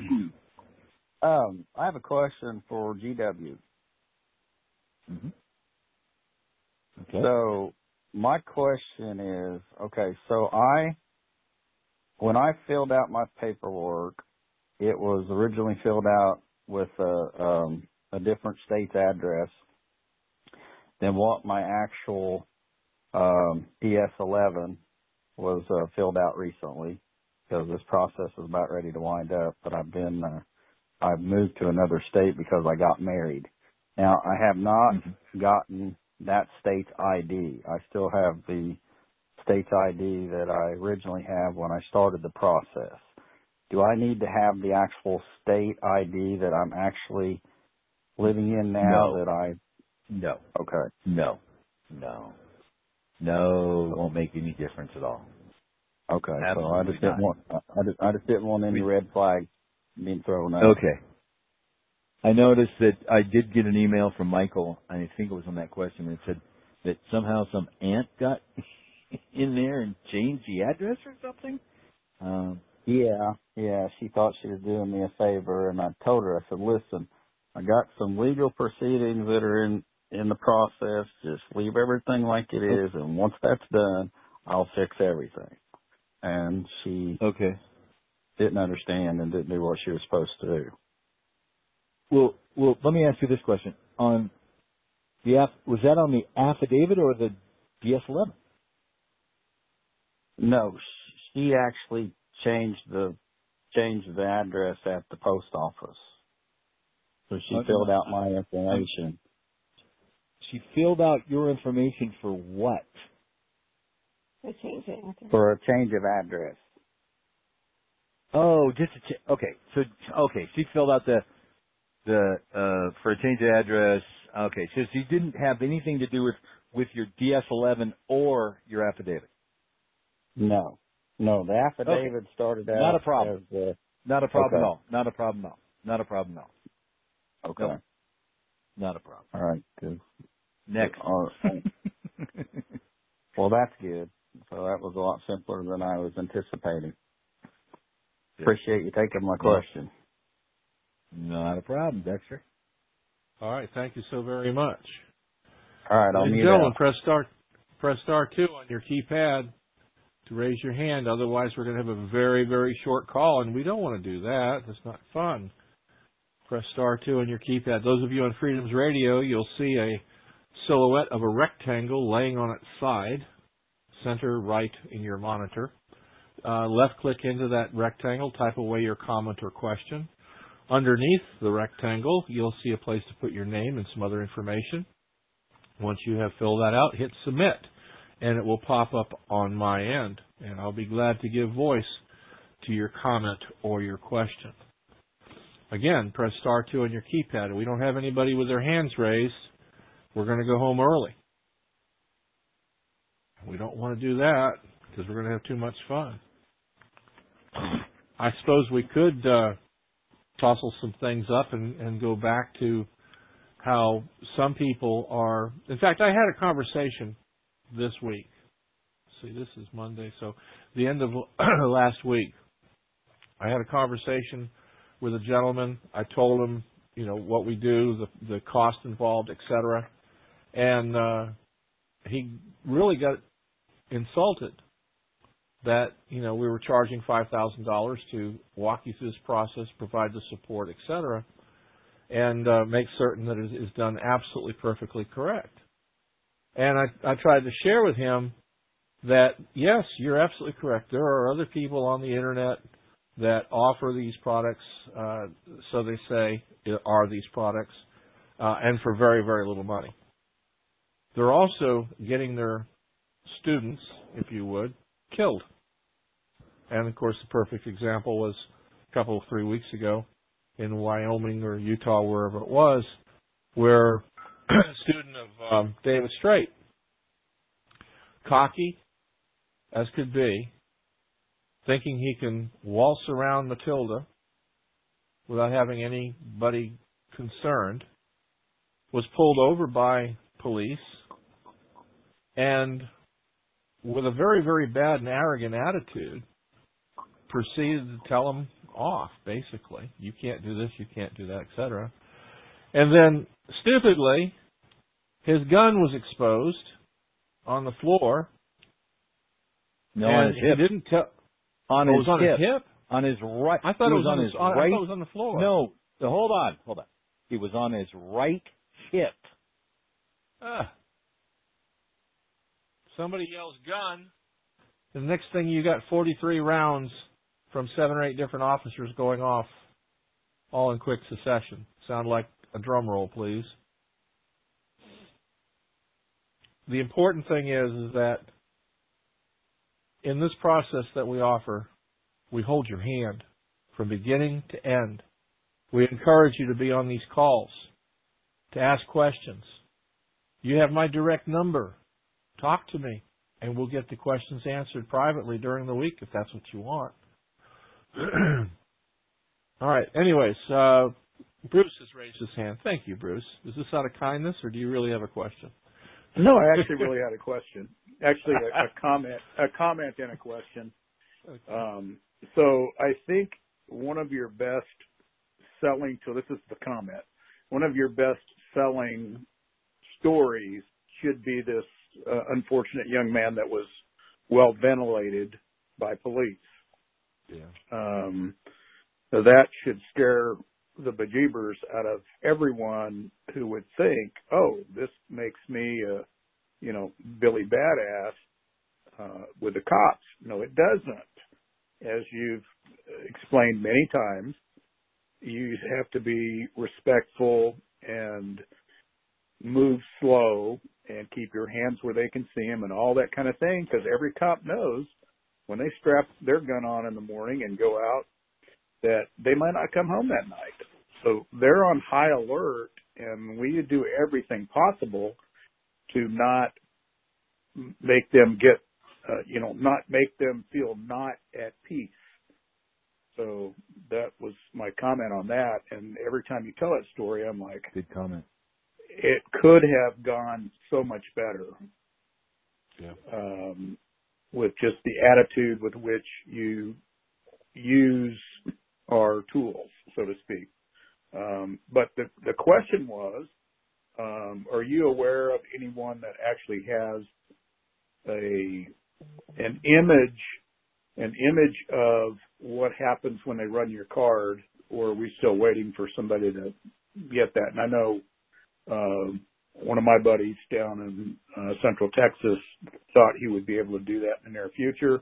Um, I have a question for G W. Mm-hmm. Okay. So my question is, okay, so I, when I filled out my paperwork, it was originally filled out with a, um, a different state's address than what my actual um, E S eleven was uh, filled out recently, because this process is about ready to wind up. But I've been, uh, I've moved to another state because I got married. Now, I have not mm-hmm. gotten that state's I D. I still have the state's I D that I originally have when I started the process. do I need to have the actual state I D that I'm actually living in now? No. That I No. okay. No. No. No, won't make any difference at all. Okay, Absolutely so I just didn't not. want I just, I just didn't want any We, red flags being thrown out. okay. I noticed that I did get an email from Michael, I think it was on that question, that said that somehow some aunt got in there and changed the address or something. Um, Yeah, yeah. She thought she was doing me a favor, and I told her, I said, listen, I got some legal proceedings that are in in the process. Just leave everything like it is, and once that's done, I'll fix everything. And she okay. didn't understand and didn't do what she was supposed to do. Well, well, let me ask you this question: on the aff- was that on the affidavit or the D S eleven? No, sh- she actually changed the changed the address at the post office. So she Okay. filled out my information. She filled out your information for what? For a change of address. Oh, just a ch- okay. So okay, she filled out the the uh for a change of address. Okay, so she didn't have anything to do with with your D S eleven or your affidavit. No. No, the affidavit Okay. started out Not a problem. as the Not a problem okay. at all. Not a problem at all. Not a problem at all. Okay. No, not a problem. All right, good. Next. All right. Well, that's good. So that was a lot simpler than I was anticipating. Yeah. Appreciate you taking my question. Not a problem, Dexter. All right. Thank you so very much. All right, I'll Ladies and mute gentlemen, out. press star, press star two on your keypad to raise your hand. Otherwise, we're going to have a very, very short call, and we don't want to do that. That's not fun. Press star two on your keypad. Those of you on Freedoms Radio, you'll see a silhouette of a rectangle laying on its side, center right in your monitor. Uh, left click into that rectangle, type away your comment or question. Underneath the rectangle, you'll see a place to put your name and some other information. Once you have filled that out, hit submit, and it will pop up on my end, and I'll be glad to give voice to your comment or your question. Again, press star two on your keypad. If we don't have anybody with their hands raised, we're going to go home early. We don't want to do that because we're going to have too much fun. I suppose we could uh, tousle some things up and, and go back to how some people are. In fact, I had a conversation this week. See, this is Monday, so the end of last week, I had a conversation with a gentleman. I told him, you know, what we do, the, the cost involved, et cetera. And uh, he really got insulted that, you know, we were charging five thousand dollars to walk you through this process, provide the support, et cetera, and uh, make certain that it is done absolutely perfectly correct. And I, I tried to share with him that, yes, you're absolutely correct. There are other people on the Internet that offer these products, uh, so they say, are these products, uh, and for very, very little money. They're also getting their students, if you would, killed. And, of course, the perfect example was a couple of three weeks ago in Wyoming or Utah, wherever it was, where a student of um, David Strait, cocky as could be, thinking he can waltz around Matilda without having anybody concerned, was pulled over by police and with a very, very bad and arrogant attitude proceeded to tell him off, basically. You can't do this, you can't do that, et cetera. And then, stupidly, his gun was exposed on the floor. No, and on his hip. He didn't tell. On oh, his it was on hip. his hip? On his right. I thought it was, was on his, his on, right. I thought it was on the floor. No, hold on, hold on. It was on his right hip. Ah. Somebody yells gun, and the next thing you got forty-three rounds from seven or eight different officers going off, all in quick succession. Sound like a drum roll, please. The important thing is, is that in this process that we offer, we hold your hand. from beginning to end. We encourage you to be on these calls, to ask questions. You have my direct number. Talk to me, and we'll get the questions answered privately during the week if that's what you want. All right. Anyways, uh, Bruce has raised his hand. Thank you, Bruce. Is this out of kindness, or do you really have a question? No, I actually really had a question. Actually, a, a comment, a comment and a question. Okay. Um, so I think one of your best selling, so this is the comment, one of your best selling stories should be this uh, unfortunate young man that was well ventilated by police. Yeah. Um, so that should scare the bejeebers out of everyone who would think, oh, this makes me a, you know, Billy Badass uh, with the cops. No, it doesn't. As you've explained many times, you have to be respectful and move slow and keep your hands where they can see them and all that kind of thing, because every cop knows when they strap their gun on in the morning and go out that they might not come home that night. So they're on high alert, and we do everything possible to not make them get, uh, you know, not make them feel not at peace. So that was my comment on that. And every time you tell that story, I'm like, good comment. It could have gone so much better. Yeah. Um, with just the attitude with which you use our tools, so to speak. Um, but the, the question was, um, are you aware of anyone that actually has a an image an image of what happens when they run your card, or are we still waiting for somebody to get that? And I know uh, one of my buddies down in uh, Central Texas thought he would be able to do that in the near future,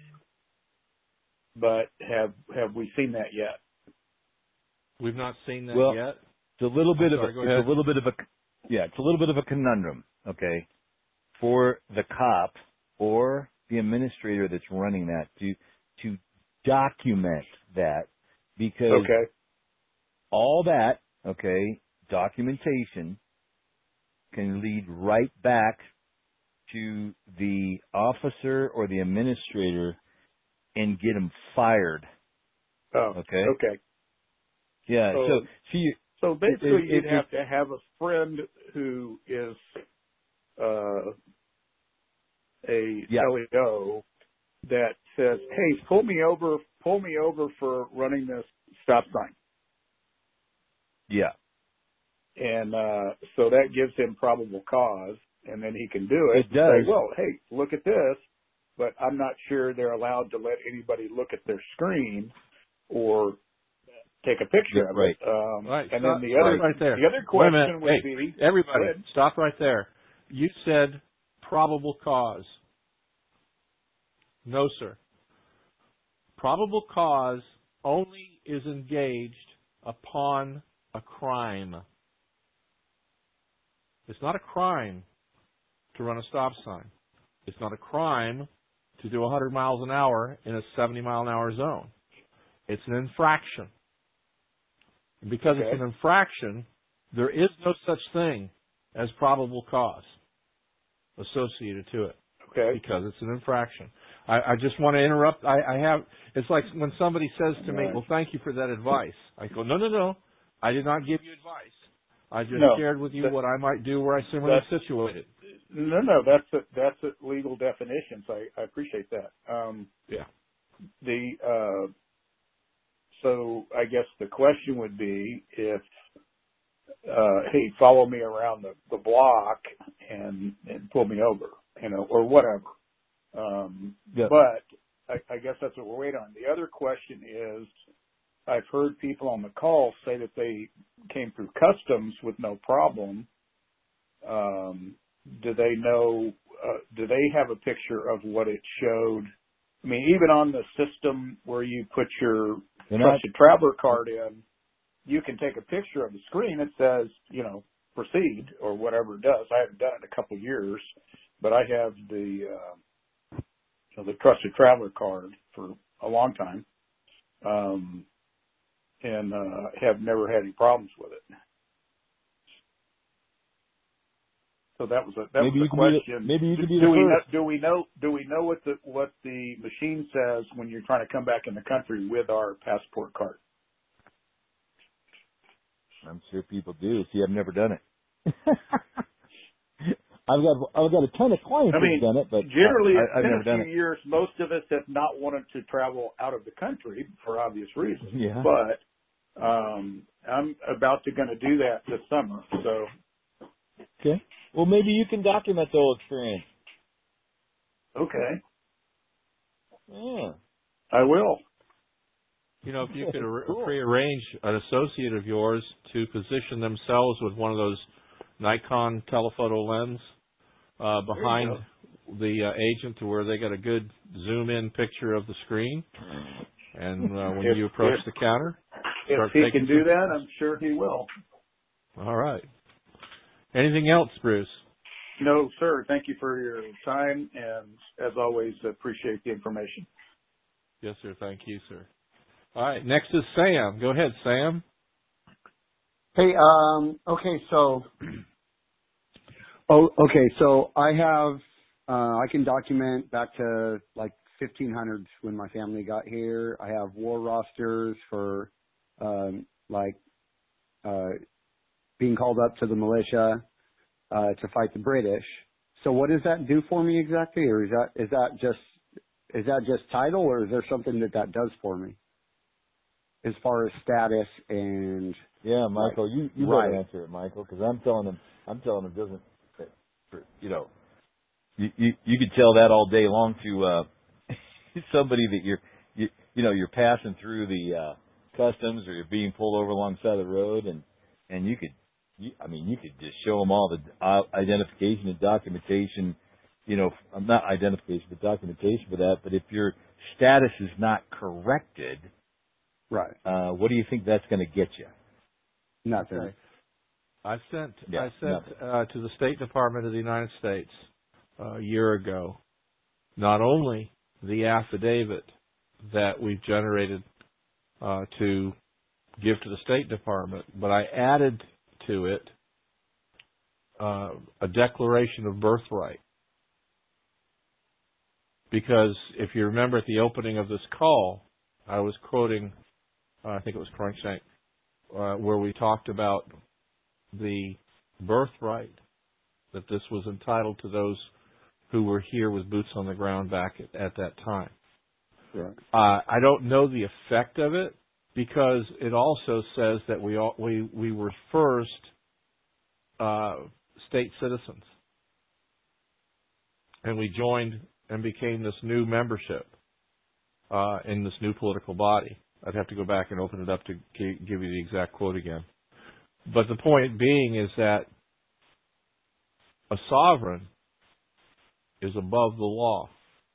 but have have we seen that yet? We've not seen that well, yet. It's a little bit I'm sorry, of go a, ahead. it's a little bit of a, yeah, it's a little bit of a conundrum, okay, for the cop or the administrator that's running that to to document that, because Okay. all that, okay, documentation can lead right back to the officer or the administrator and get them fired. Oh, Okay. Okay. Yeah. So- So, see, So basically, It- it- you'd it- have to have a friend who is uh, a Yeah. L E O that says, "Hey, pull me over, pull me over for running this stop sign," yeah, and uh, so that gives him probable cause, and then he can do it. It and does. Say, well, hey, look at this, but I'm not sure they're allowed to let anybody look at their screen or take a picture Yeah, of right. it. Um, Right. And Stop- then the other stop right there. the other Wait a question minute. would Hey, be, everybody, Go ahead. stop right there. You said probable cause. No, sir. Probable cause only is engaged upon a crime. It's not a crime to run a stop sign. It's not a crime to do one hundred miles an hour in a seventy mile an hour zone. It's an infraction. And because Okay. it's an infraction, there is no such thing as probable cause associated to it, okay, because it's an infraction. I, I just want to interrupt. I, I have. It's like when somebody says to me, Right. "Well, thank you for that advice." I go, "No, no, no. I did not give you advice. I just No, shared with you that- what I might do where I similarly that's- situated." no, no, that's a, that's a legal definition. So I, I appreciate that. Um, Yeah. the uh, so I guess the question would be if, uh, hey, follow me around the, the block and and pull me over, you know, or whatever. Um, Yeah. But I, I guess that's what we're waiting on. The other question is, I've heard people on the call say that they came through customs with no problem. Um, do they know, uh, do they have a picture of what it showed? I mean, even on the system where you put your They're not- trusted traveler card in, you can take a picture of the screen. It says, you know, proceed or whatever it does. I haven't done it in a couple of years, but I have the, uh, you know, the trusted traveler card for a long time. Um, and uh, have never had any problems with it. So that was a that maybe was you a could question. Be the, maybe you could do, be do the we know, first. do we know do we know what the what the machine says when you're trying to come back in the country with our passport card? I'm sure people do. See, I've never done it. I've got I've got a ton of clients I mean, who've done it, but generally, I, I've it's never been done a few it. years. Most of us have not wanted to travel out of the country for obvious reasons. Yeah. But um, I'm about to going to do that this summer. So. Okay. Well, maybe you can document the whole experience. Okay. Yeah. I will. You know, if you could ar- Cool. prearrange an associate of yours to position themselves with one of those Nikon telephoto lens uh, behind the uh, agent to where they get a good zoom-in picture of the screen, and uh, when If- you approach if- the counter, If start he taking can do some- that, I'm sure he will. All right. Anything else, Bruce? No, sir. Thank you for your time, and as always, appreciate the information. Yes, sir. Thank you, sir. All right. Next is Sam. Go ahead, Sam. Hey, um, okay, so, oh, okay, so I have, uh, I can document back to like fifteen hundreds when my family got here. I have war rosters for, um, like, uh, being called up to the militia, uh, to fight the British. So what does that do for me exactly? Or is that, is that just, is that just title, or is there something that that does for me as far as status and, Yeah, Michael, you you Right. better answer it, Michael, because I'm telling him I'm telling him doesn't you know you you you could tell that all day long to uh somebody that you're you you know you're passing through the uh customs or you're being pulled over alongside the road, and and you could you, I mean you could just show them all the uh, identification and documentation, you know not identification but documentation for that. But if your status is not corrected, right, uh what do you think that's going to get you? nothing. Okay. I sent Yeah, I sent uh, to the State Department of the United States uh, a year ago not only the affidavit that we've generated uh, to give to the State Department, but I added to it uh, a declaration of birthright. Because if you remember at the opening of this call, I was quoting, uh, I think it was Cruikshank, uh, where we talked about the birthright, that this was entitled to those who were here with boots on the ground back at, at that time. Right. Uh, I don't know the effect of it because it also says that we all, we we were first uh, state citizens, and we joined and became this new membership uh, in this new political body. I'd have to go back and open it up to g- give you the exact quote again. But the point being is that a sovereign is above the law.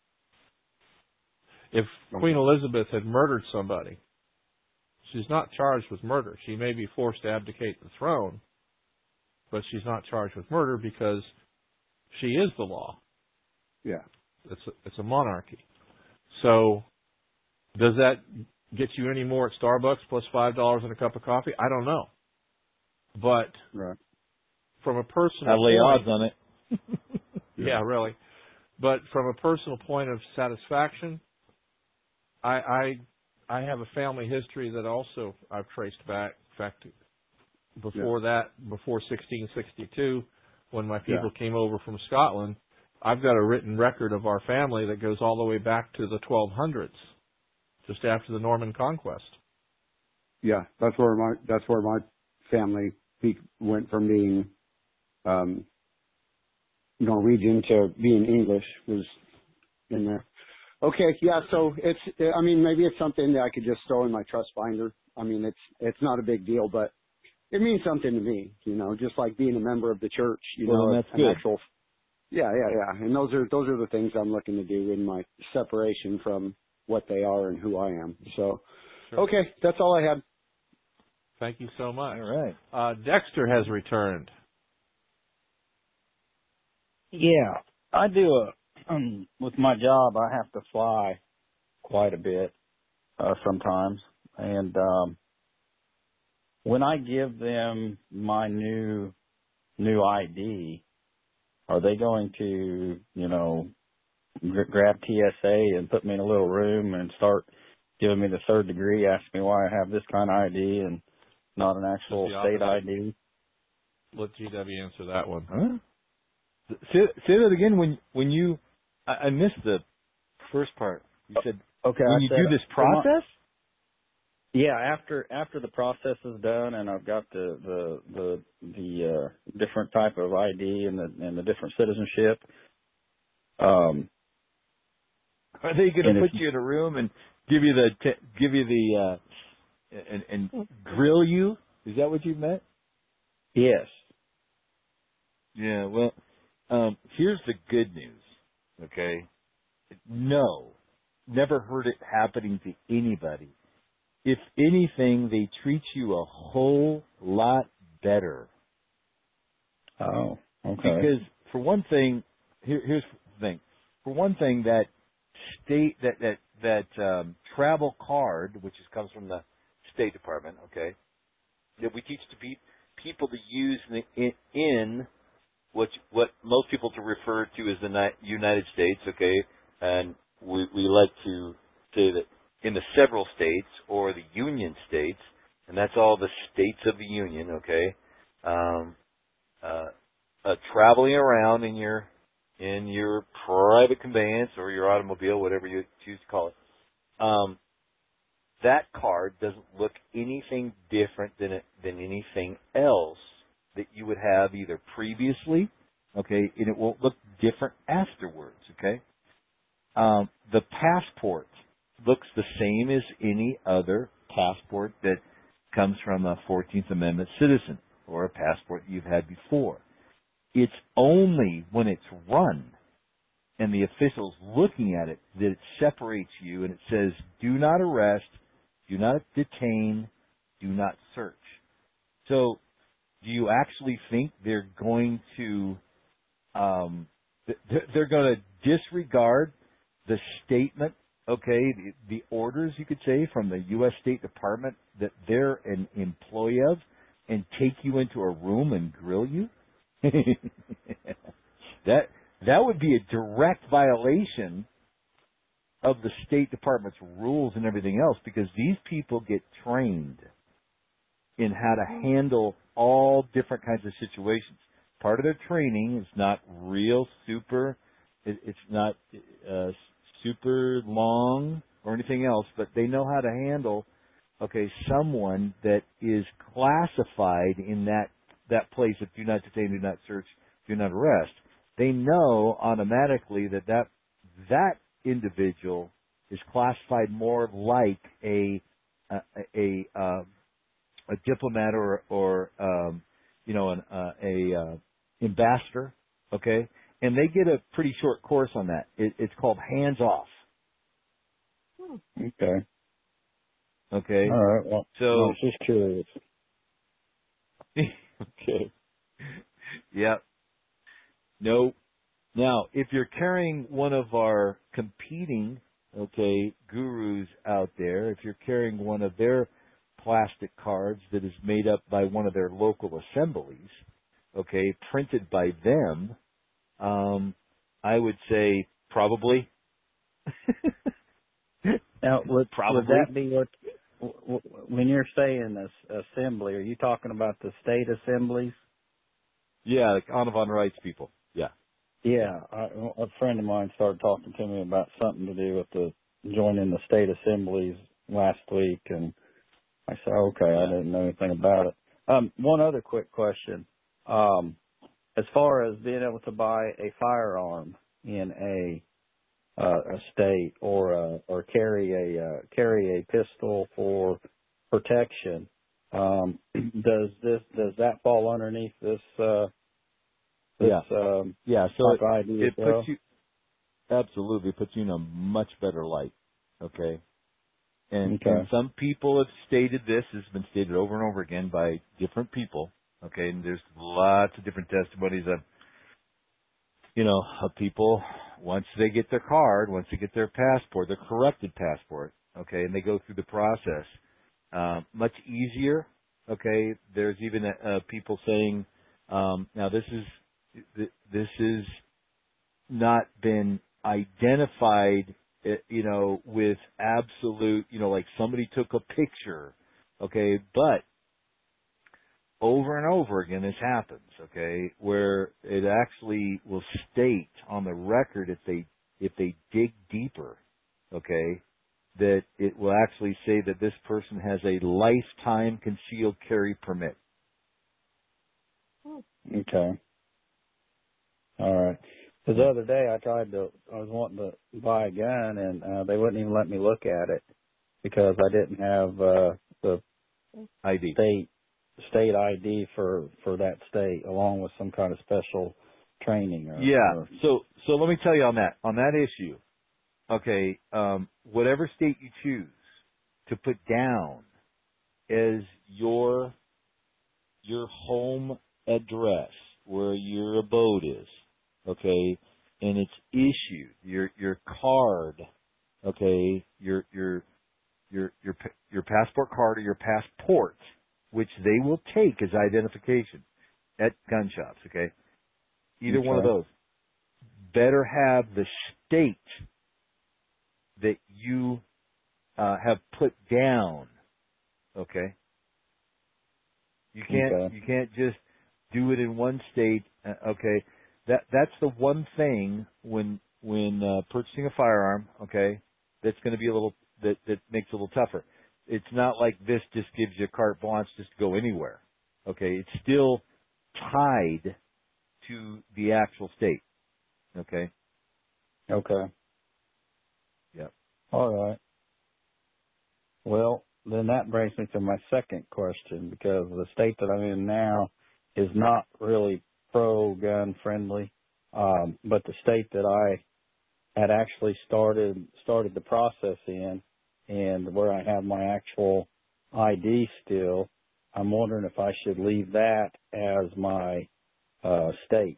If Queen Elizabeth had murdered somebody, she's not charged with murder. She may be forced to abdicate the throne, but she's not charged with murder because she is the law. Yeah. It's a, it's a monarchy. So does that get you any more at Starbucks plus five dollars and a cup of coffee? I don't know. But Right. from a personal I lay point, odds on it. yeah, really. But from a personal point of satisfaction, I, I I have a family history that also I've traced back. In fact, before Yeah. that, before sixteen sixty-two, when my people Yeah. came over from Scotland, I've got a written record of our family that goes all the way back to the twelve hundreds, just after the Norman conquest. Yeah, that's where my that's where my family be, went from being um, Norwegian to being English was in there. Okay, yeah. So it's I mean maybe it's something that I could just throw in my trust binder. I mean it's it's not a big deal, but it means something to me. You know, just like being a member of the church. You Well, know, that's an good. actual. Yeah, yeah, yeah. And those are those are the things I'm looking to do in my separation from what they are and who I am. So, Sure. okay, that's all I had. Thank you so much. All right. Uh, Dexter has returned. Yeah, I do a, um, with my job, I have to fly quite a bit, uh, sometimes. And, um, when I give them my new new I D, are they going to, you know, gr- grab T S A and put me in a little room and start giving me the third degree, ask me why I have this kind of I D and not an actual state I D? Let G W answer that one. Huh? Say, say that again. When when you, I, I missed the first part. You said okay, when I you said, do this process. Yeah, after after the process is done and I've got the the the, the uh, different type of I D and the and the different citizenship. Um, Are they going to if, put you in a room and give you the t- give you the uh, and, and grill you? Is that what you meant? Yes. Yeah. Well, um, here's the good news. Okay. No, never heard it happening to anybody. If anything, they treat you a whole lot better. Oh, okay. Because for one thing, here, here's the thing. For one thing, that state that that that um, travel card, which is, comes from the State Department, okay, that we teach to be, people to use in, in, in what what most people to refer to as the Ni- United States, okay, and we we like to say that in the several states or the Union states, and that's all the states of the Union, okay. Um, uh, uh, traveling around in your in your private conveyance or your automobile, whatever you choose to call it, um, that card doesn't look anything different than it, than anything else that you would have either previously, okay, and it won't look different afterwards, okay. Um, the passport looks the same as any other passport that comes from a fourteenth Amendment citizen or a passport you've had before. It's only when it's run and the official's looking at it that it separates you and it says, do not arrest, do not detain, do not search. So do you actually think they're going to, um, they're going to disregard the statement, okay, the, the orders, you could say, from the U S State Department that they're an employee of and take you into a room and grill you? that that would be a direct violation of the State Department's rules and everything else, because these people get trained in how to handle all different kinds of situations. Part of their training is not real super, it, it's not uh, super long or anything else, but they know how to handle, okay, someone that is classified in that that place of do not detain, do not search, do not arrest. They know automatically that that, that individual is classified more like a a a, uh, a diplomat or or um, you know an uh, a uh, ambassador, okay, and they get a pretty short course on that. It, it's called hands off. Okay. Okay. All right. Well, so I was just curious. Okay. Yep. No. Now, if you're carrying one of our competing, okay, gurus out there, if you're carrying one of their plastic cards that is made up by one of their local assemblies, okay, printed by them, um, I would say probably. Now, would, probably. would that be what, when you're saying this assembly, are you talking about the state assemblies? Yeah, like Anavon rights people. Yeah. Yeah, I, a friend of mine started talking to me about something to do with the joining the state assemblies last week, and I said, okay, I didn't know anything about it. Um, one other quick question. Um, as far as being able to buy a firearm in a uh, a state or uh, or carry a uh, carry a pistol for protection, um, does this does that fall underneath this? Uh, this yeah, um, yeah. So it, I D it as well? puts you absolutely puts you in a much better light. Okay. And, okay. and some people have stated this, has been stated over and over again by different people. Okay, and there's lots of different testimonies of, you know, of people, once they get their card, once they get their passport, their corrected passport, okay, and they go through the process, uh, much easier, Okay, there's even uh, people saying, um, now this is this is not been identified, you know, with absolute, you know, like somebody took a picture, okay, but over and over again this happens, okay, where it actually will state on the record if they if they dig deeper, okay, that it will actually say that this person has a lifetime concealed carry permit. Okay. All right. Because the other day I tried to, I was wanting to buy a gun, and uh, they wouldn't even let me look at it because I didn't have uh, the I D. state state I D for for that state, along with some kind of special training. Or, yeah. or, So so let me tell you on that on that issue. Okay, um, whatever state you choose to put down as your your home address, where your abode is, okay, and it's issued your your card, okay, your your your your your passport card or your passport, which they will take as identification at gun shops, okay. Either okay. one of those better have the state that you uh, have put down, okay? You can't okay. you can't just do it in one state, uh, okay? That that's the one thing when when uh, purchasing a firearm, okay? That's going to be a little that that makes it a little tougher. It's not like this just gives you carte blanche just to go anywhere, okay? It's still tied to the actual state, okay? Okay. Yep. All right. Well, then that brings me to my second question, because the state that I'm in now is not really pro-gun friendly, um, but the state that I had actually started started the process in, and where I have my actual I D still, I'm wondering if I should leave that as my uh, state.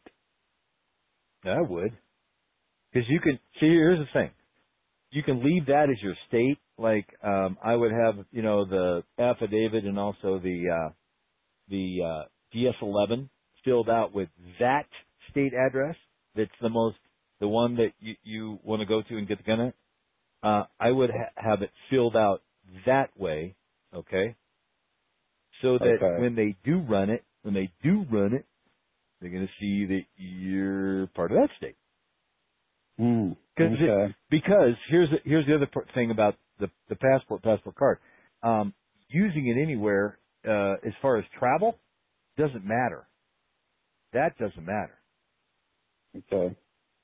I would. Because you can, see, here's the thing. You can leave that as your state. Like, um, I would have, you know, the affidavit and also the, uh, the, uh, D S eleven filled out with that state address. That's the most, the one that you, you want to go to and get the gun at. Uh, I would ha- have it filled out that way. Okay. So that Okay. when they do run it, when they do run it, they're going to see that you're part of that state. Mm, Cause okay. it, because here's the, here's the other thing about the the passport passport card. Um, using it anywhere uh, as far as travel doesn't matter. That doesn't matter. Okay.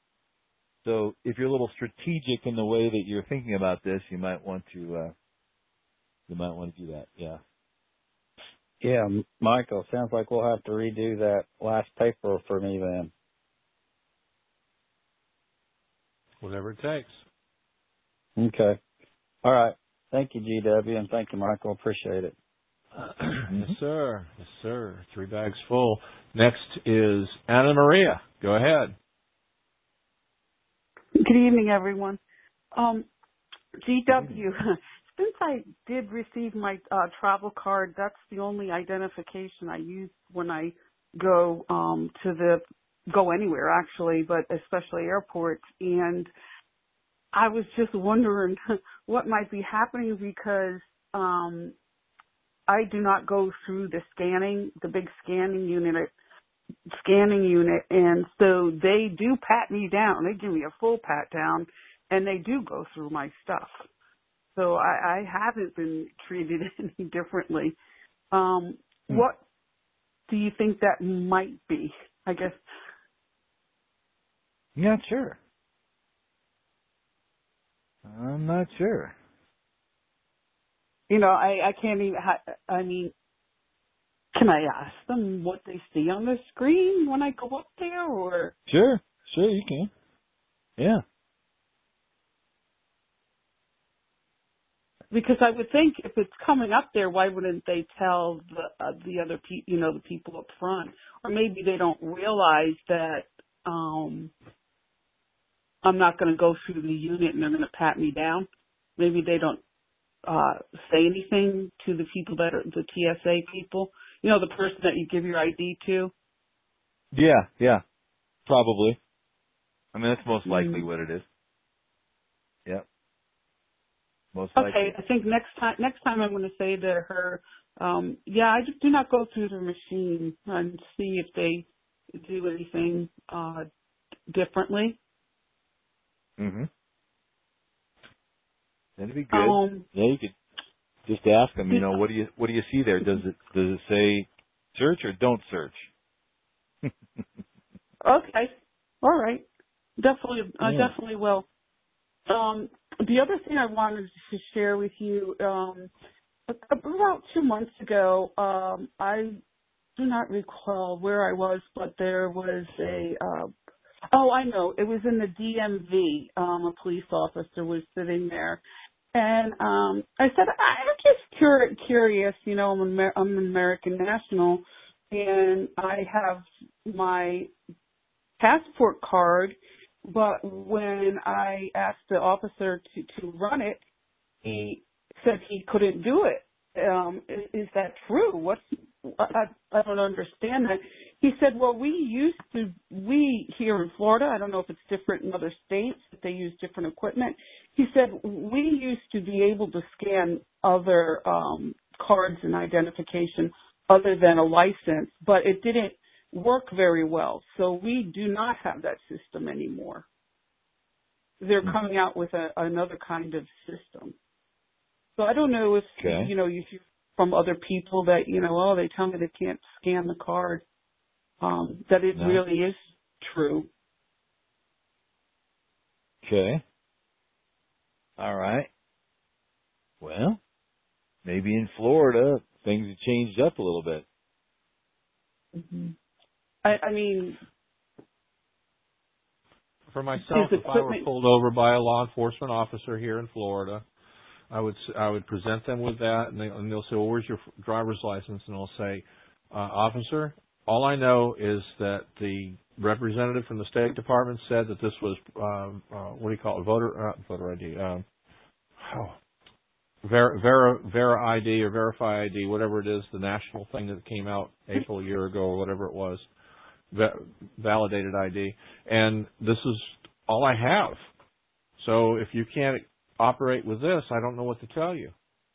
So if you're a little strategic in the way that you're thinking about this, you might want to uh, you might want to do that. Yeah. Yeah, M- Michael, sounds like we'll have to redo that last paper for me then. Whatever it takes. Okay. All right. Thank you, G W, and thank you, Michael. Appreciate it. Yes, sir. Yes, sir. Three bags full. Next is Anna Maria. Go ahead. Good evening, everyone. Um, G W, since I did receive my uh, travel card, that's the only identification I use when I go um, to the go anywhere, actually, but especially airports. And I was just wondering what might be happening because um, I do not go through the scanning, the big scanning unit, scanning unit, and so they do pat me down. They give me a full pat down, and they do go through my stuff. So I, I haven't been treated any differently. Um, Hmm. What do you think that might be? I guess. Not sure. I'm not sure. You know, I, I can't even, ha- I mean, can I ask them what they see on the screen when I go up there, or? Sure. Sure, you can. Yeah. Because I would think if it's coming up there, why wouldn't they tell the uh, the other people, you know, the people up front? Or maybe they don't realize that um, I'm not going to go through the unit and they're going to pat me down. Maybe they don't uh, say anything to the people that are the T S A people? You know, the person that you give your I D to? Yeah, yeah, probably. I mean, that's most likely Mm. what it is. Yep. Most Okay, likely. I think next time next time I'm going to say to her, um, yeah, I just do not go through the machine and see if they do anything uh, differently. Mm-hmm. That'd be good. Um, Yeah, you could just ask them. You know, what do you what do you see there? Does it does it say search or don't search? okay, all right, definitely, I Yeah. definitely will. Um, the other thing I wanted to share with you, um, about two months ago, um, I do not recall where I was, but there was a, uh, oh, I know, it was in the D M V. Um, a police officer was sitting there. And um, I said, I'm just cur- curious, you know, I'm, Amer- I'm an American national, and I have my passport card, but when I asked the officer to, to run it, he said he couldn't do it. Um, is, is that true? What's I, I don't understand that. He said, well, we used to, we here in Florida, I don't know if it's different in other states, if they use different equipment. He said, we used to be able to scan other um, cards and identification other than a license, but it didn't work very well. So we do not have that system anymore. They're coming out with a, another kind of system. So I don't know if, Okay. you know, you hear from other people that, you know, oh, they tell me they can't scan the card, um, that it No. really is true. Okay. All right. Well, maybe in Florida things have changed up a little bit. Mm-hmm. I, I mean, For myself, his if I were equipment. pulled over by a law enforcement officer here in Florida, I would I would present them with that, and, they, and they'll say, "Well, where's your driver's license?" And I'll say, uh, "Officer, all I know is that the representative from the State Department said that this was um, uh, what do you call it, voter uh, voter I D, um, oh, Ver, Vera Vera I D or Verify I D, whatever it is, the national thing that came out April a year ago or whatever it was, va- validated I D, and this is all I have. So if you can't operate with this, I don't know what to tell you."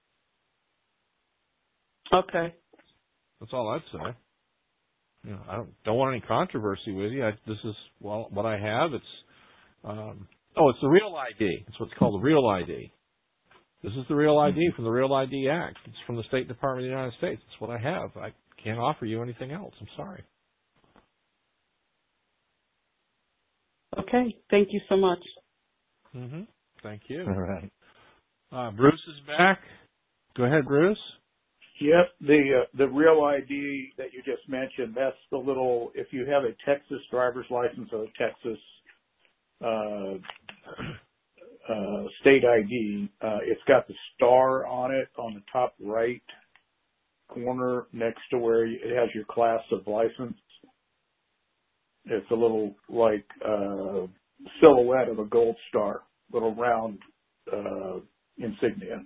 Okay. That's all I'd say. You know, I don't don't want any controversy with you. I, this is well what I have. It's um, oh, it's the Real I D. It's what's called the Real I D. This is the Real I D from the Real I D Act. It's from the State Department of the United States. It's what I have. I can't offer you anything else. I'm sorry. Okay. Thank you so much. Mm-hmm. Thank you. All right. Uh, Bruce is back. Go ahead, Bruce. Yep, the uh, the Real I D that you just mentioned, that's the little, if you have a Texas driver's license or a Texas uh, uh, state I D, uh, it's got the star on it on the top right corner next to where it has your class of license. It's a little like uh, silhouette of a gold star, little round uh, insignia.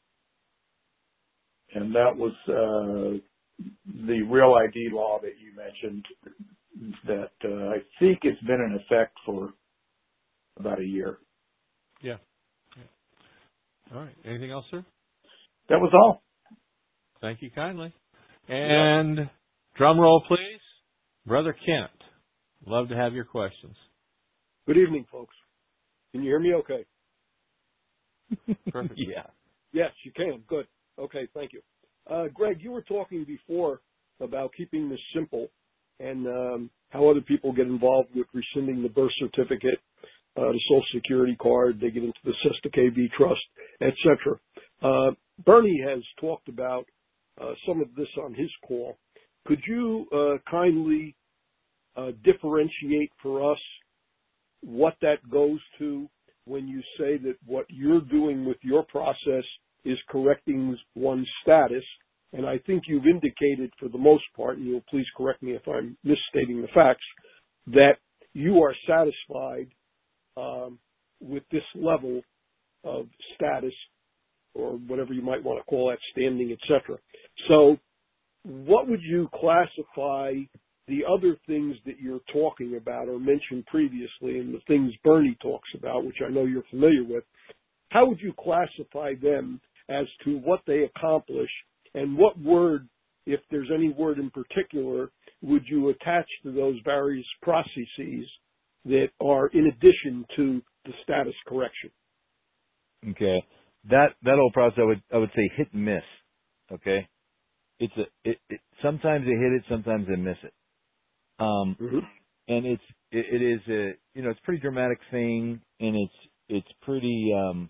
And that was uh, the Real I D law that you mentioned that uh, I think it's been in effect for about a year. Yeah. yeah. All right. Anything else, sir? That was all. Thank you kindly. And yeah. Drum roll, please. Brother Kent, love to have your questions. Good evening, folks. Can you hear me okay? Perfect. Yeah. Yes, you can. Good. Okay, thank you. Uh, Greg, you were talking before about keeping this simple and um, how other people get involved with rescinding the birth certificate, uh, the Social Security card, they get into the Sister K V trust, et cetera. Uh, Bernie has talked about uh, some of this on his call. Could you uh, kindly uh, differentiate for us what that goes to when you say that what you're doing with your process is correcting one's status? And I think you've indicated for the most part, and you'll please correct me if I'm misstating the facts, that you are satisfied um, with this level of status or whatever you might want to call that, standing, et cetera. So what would you classify the other things that you're talking about or mentioned previously and the things Bernie talks about, which I know you're familiar with? How would you classify them as to what they accomplish, and what word, if there's any word in particular, would you attach to those various processes that are in addition to the status correction? Okay. That that whole process, I would I would say hit and miss. Okay. It's a it, it sometimes they hit it, sometimes they miss it. Um, mm-hmm. and it's it, it is a you know it's a pretty dramatic thing, and it's it's pretty. Um,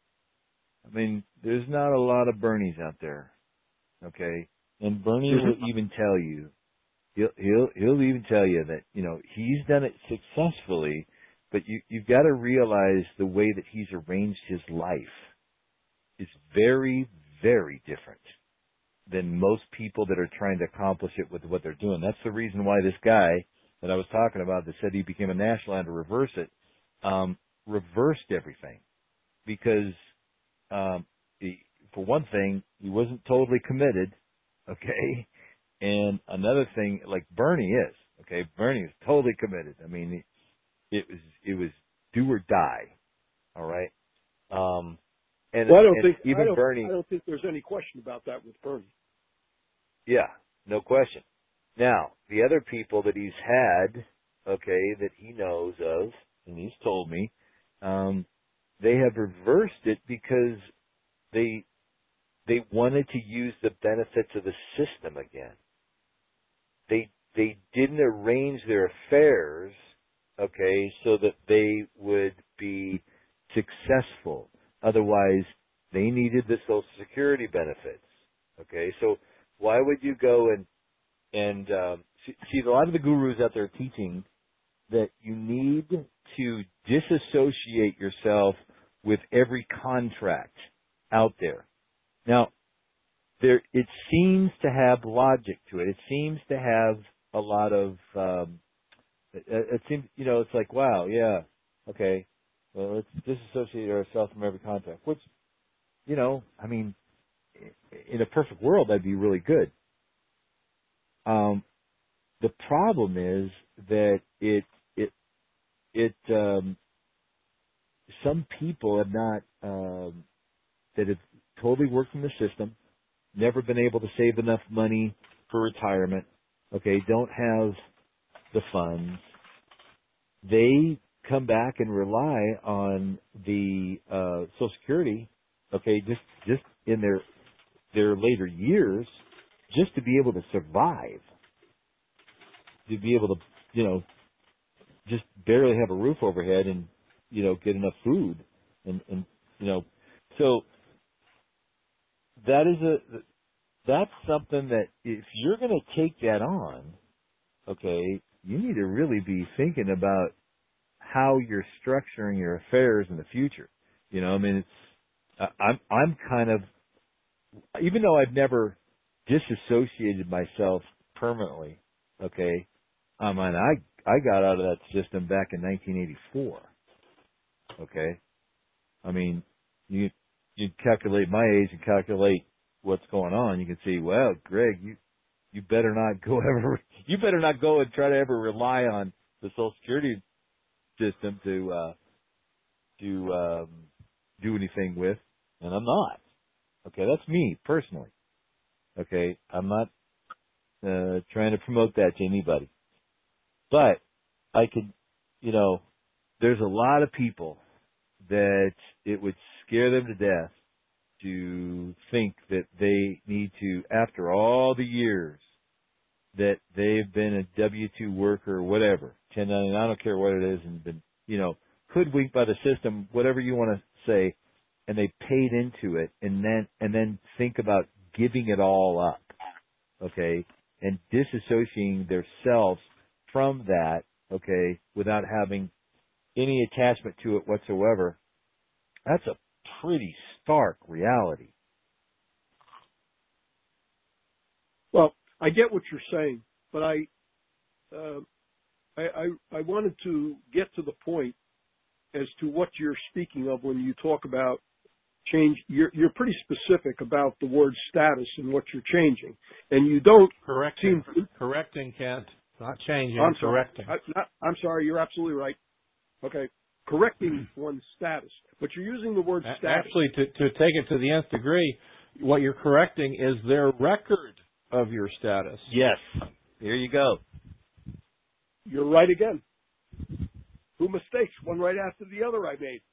I mean, there's not a lot of Bernies out there. Okay, and Bernie mm-hmm. will even tell you. He'll he'll he'll even tell you that you know he's done it successfully, but you you've got to realize the way that he's arranged his life is very very different than most people that are trying to accomplish it with what they're doing. That's the reason why this guy that I was talking about that said he became a national and to reverse it, um, reversed everything because um, he, for one thing he wasn't totally committed, okay. And another thing, like Bernie is, okay, Bernie is totally committed. I mean, it, it was it was do or die, all right. Um, and, well, I don't and think even I don't, Bernie, I don't think there's any question about that with Bernie. Yeah, no question. Now, the other people that he's had, okay, that he knows of, and he's told me, um, they have reversed it because they they wanted to use the benefits of the system again. They they didn't arrange their affairs, okay, so that they would be successful. Otherwise, they needed the Social Security benefits, okay. So why would you go and and um, see, see a lot of the gurus out there teaching that you need to disassociate yourself with every contract out there. Now, there it seems to have logic to it. It seems to have a lot of. Um, it, it seems, you know, it's like, wow, yeah, okay, well, let's disassociate ourselves from every contract. Which, you know, I mean, in a perfect world, that'd be really good. Um, the problem is that it it it um, some people have not um, that have totally worked in the system, never been able to save enough money for retirement. Okay, don't have the funds. They come back and rely on the uh, Social Security. Okay, just just in their their later years, just to be able to survive, to be able to, you know, just barely have a roof overhead and, you know, get enough food, and, and you know, so that is a, that's something that if you're going to take that on, okay, you need to really be thinking about how you're structuring your affairs in the future. You know, I mean, it's, I'm, I'm kind of, even though I've never disassociated myself permanently, okay, I mean, I, I got out of that system back in nineteen eighty-four, okay? I mean, you, you calculate my age and calculate what's going on, you can see, well, Greg, you, you better not go ever, you better not go and try to ever rely on the Social Security system to, uh, to, um, do anything with, and I'm not. Okay, that's me personally. Okay, I'm not uh, trying to promote that to anybody. But I could, you know, there's a lot of people that it would scare them to death to think that they need to, after all the years that they've been a W two worker or whatever, ten ninety-nine, I don't care what it is, and been, you know, hoodwinked by the system, whatever you want to say, and they paid into it, and then and then think about giving it all up, okay, and disassociating themselves from that, okay, without having any attachment to it whatsoever. That's a pretty stark reality. Well, I get what you're saying, but I, uh, I, I, I wanted to get to the point as to what you're speaking of when you talk about change. You're you're pretty specific about the word status and what you're changing, and you don't correcting. seem to, correcting, Kent, not changing. I'm sorry. Correcting. I, not, I'm sorry. You're absolutely right. Okay, correcting one's status, but you're using the word status. Actually, to to take it to the nth degree, what you're correcting is their record of your status. Yes. Here you go. You're right again. Two mistakes, one right after the other I made.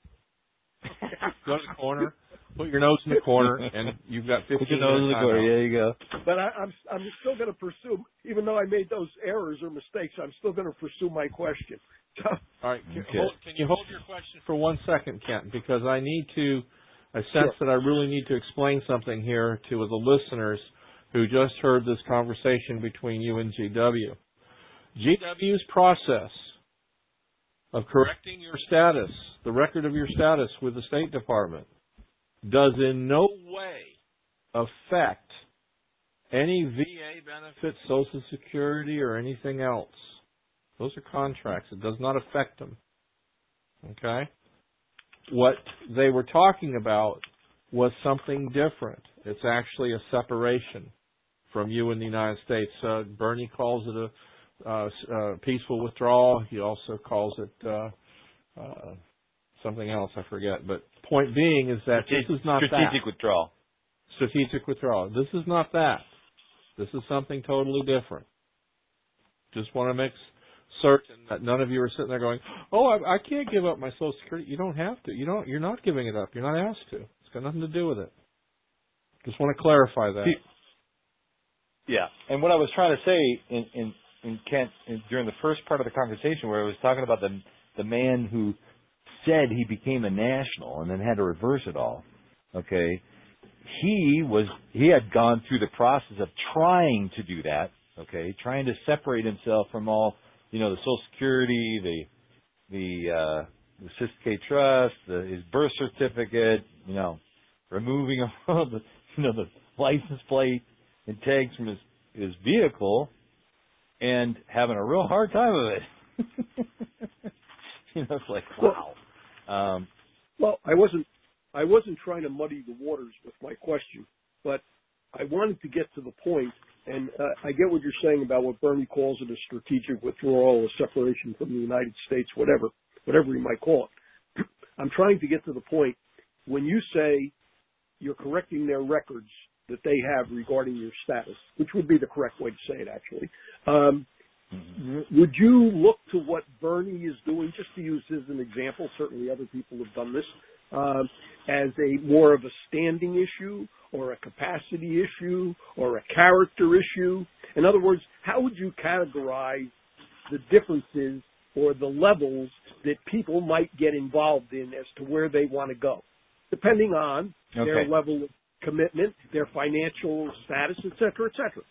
Go to the corner, put your nose in the corner, and you've got fifteen Put your nose in the corner. There you go. But I, I'm I'm still going to pursue, even though I made those errors or mistakes, I'm still going to pursue my question. So, all right. Can, okay. hold, can you hold your question for one second, Kent? Because I need to, I sense Sure. that I really need to explain something here to the listeners who just heard this conversation between you and G W. G W's process of correcting your status, the record of your status with the State Department, does in no way affect any V A benefits, Social Security, or anything else. Those are contracts. It does not affect them. Okay? What they were talking about was something different. It's actually a separation from you and the United States. Uh, Bernie calls it a Uh, uh, peaceful withdrawal. He also calls it uh, uh, something else. I forget. But point being is that strategic, this is not strategic that. withdrawal. Strategic withdrawal. This is not that. This is something totally different. Just want to make certain that none of you are sitting there going, "Oh, I, I can't give up my Social Security." You don't have to. You don't. You're not giving it up. You're not asked to. It's got nothing to do with it. Just want to clarify that. Yeah. And what I was trying to say in. in in Kent, in, during the first part of the conversation where I was talking about the the man who said he became a national and then had to reverse it all, okay, he was he had gone through the process of trying to do that, okay, trying to separate himself from all, you know, the Social Security, the the uh, the Siskay Trust, the, his birth certificate, you know, removing all the you know the license plate and tags from his his vehicle. And having a real hard time of it. You know, it's like, wow. Well, um, well, I wasn't, I wasn't trying to muddy the waters with my question, but I wanted to get to the point, and uh, I get what you're saying about what Bernie calls it a strategic withdrawal, a separation from the United States, whatever, whatever you might call it. I'm trying to get to the point when you say you're correcting their records that they have regarding your status, which would be the correct way to say it, actually. Um, mm-hmm. Would you look to what Bernie is doing, just to use as an example, certainly other people have done this, uh, as a more of a standing issue or a capacity issue or a character issue? In other words, how would you categorize the differences or the levels that people might get involved in as to where they want to go, depending on okay. their level of commitment, their financial status, et cetera, et cetera?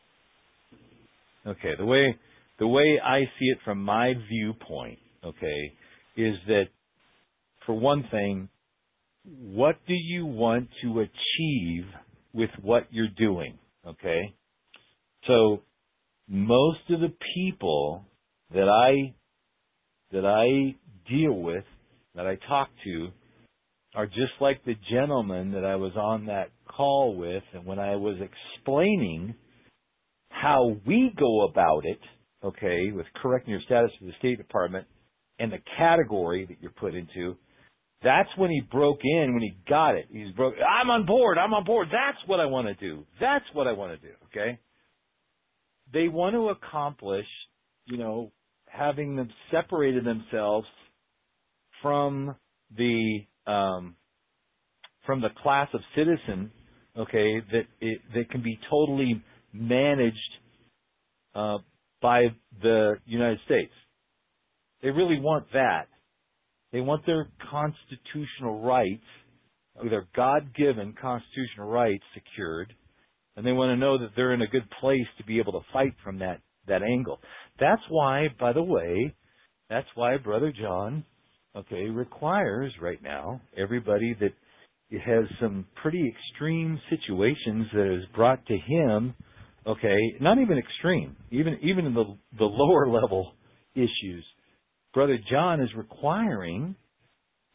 Okay, the way the way I see it from my viewpoint, okay, is that for one thing, what do you want to achieve with what you're doing? Okay, so most of the people that I that I deal with, that I talk to, are just like the gentleman that I was on that call with, and when I was explaining how we go about it, okay, with correcting your status with the State Department and the category that you're put into, that's when he broke in, when he got it. He's broke, I'm on board, I'm on board, that's what I want to do. That's what I want to do, okay? They want to accomplish, you know, having them separated themselves from the Um, from the class of citizen, okay, that it, that can be totally managed uh, by the United States. They really want that. They want their constitutional rights, their God-given constitutional rights secured, and they want to know that they're in a good place to be able to fight from that, that angle. That's why, by the way, that's why Brother John, okay, requires right now everybody that has some pretty extreme situations that is brought to him, okay, not even extreme, even even in the the lower level issues, Brother John is requiring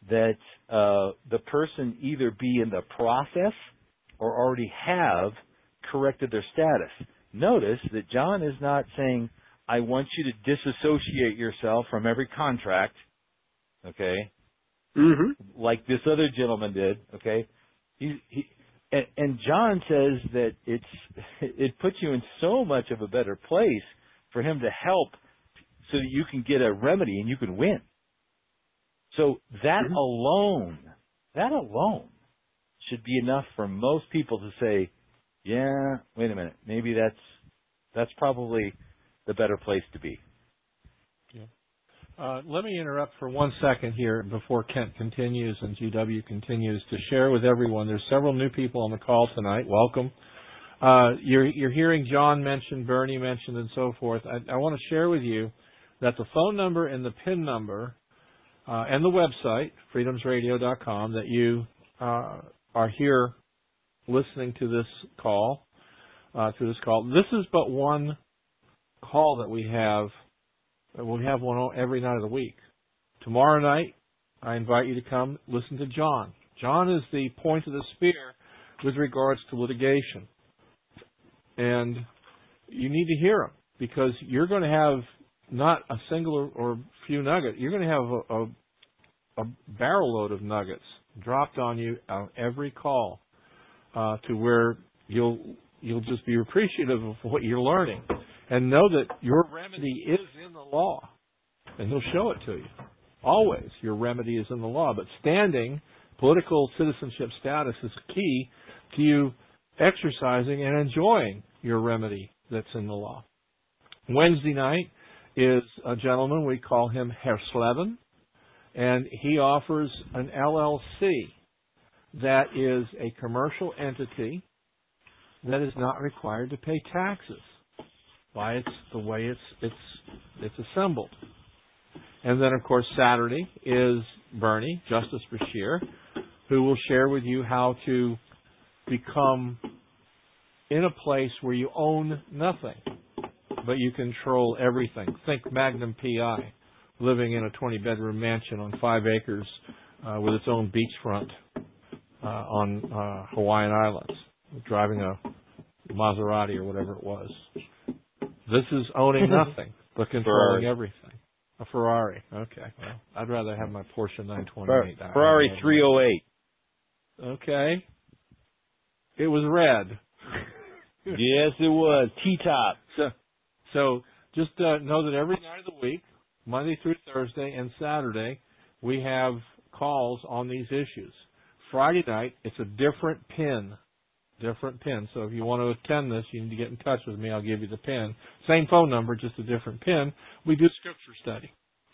that uh, the person either be in the process or already have corrected their status. Notice that John is not saying, I want you to disassociate yourself from every contract, okay, mm-hmm. like this other gentleman did, okay. He, he, and, and John says that it's it puts you in so much of a better place for him to help so that you can get a remedy and you can win. So that mm-hmm. alone, that alone should be enough for most people to say, yeah, wait a minute, maybe that's that's probably the better place to be. Yeah. Uh, let me interrupt for one second here before Kent continues and G W continues to share with everyone. There's several new people on the call tonight. Welcome. Uh, you're, you're hearing John mentioned, Bernie mentioned, and so forth. I, I want to share with you that the phone number and the PIN number uh, and the website, freedoms radio dot com, that you uh, are here listening to this call, uh, to this call. This is but one call that we have. We have one every night of the week. Tomorrow night, I invite you to come listen to John. John is the point of the spear with regards to litigation. And you need to hear him because you're going to have not a single or few nuggets. You're going to have a, a, a barrel load of nuggets dropped on you on every call. Uh, to where you'll you'll just be appreciative of what you're learning, and know that your remedy is in the law, and he'll show it to you. Always, your remedy is in the law. But standing, political citizenship status is key to you exercising and enjoying your remedy that's in the law. Wednesday night is a gentleman, we call him Herr Slevin, and he offers an L L C. That is a commercial entity that is not required to pay taxes by its the way it's it's it's assembled. And then, of course, Saturday is Bernie, Justice Bashir, who will share with you how to become in a place where you own nothing, but you control everything. Think Magnum P I, living in a twenty-bedroom mansion on five acres uh, with its own beachfront. Uh, on uh, Hawaiian Islands, driving a Maserati or whatever it was. This is owning nothing, but controlling Ferrari. Everything. A Ferrari. Okay. Well, I'd rather have my Porsche nine twenty-eight. Fer- Ferrari three oh eight. Okay. It was red. Yes, it was. T-top. So, so just uh, know that every night of the week, Monday through Thursday and Saturday, we have calls on these issues. Friday night, it's a different pin, different pin. So if you want to attend this, you need to get in touch with me. I'll give you the pin. Same phone number, just a different pin. We do scripture study,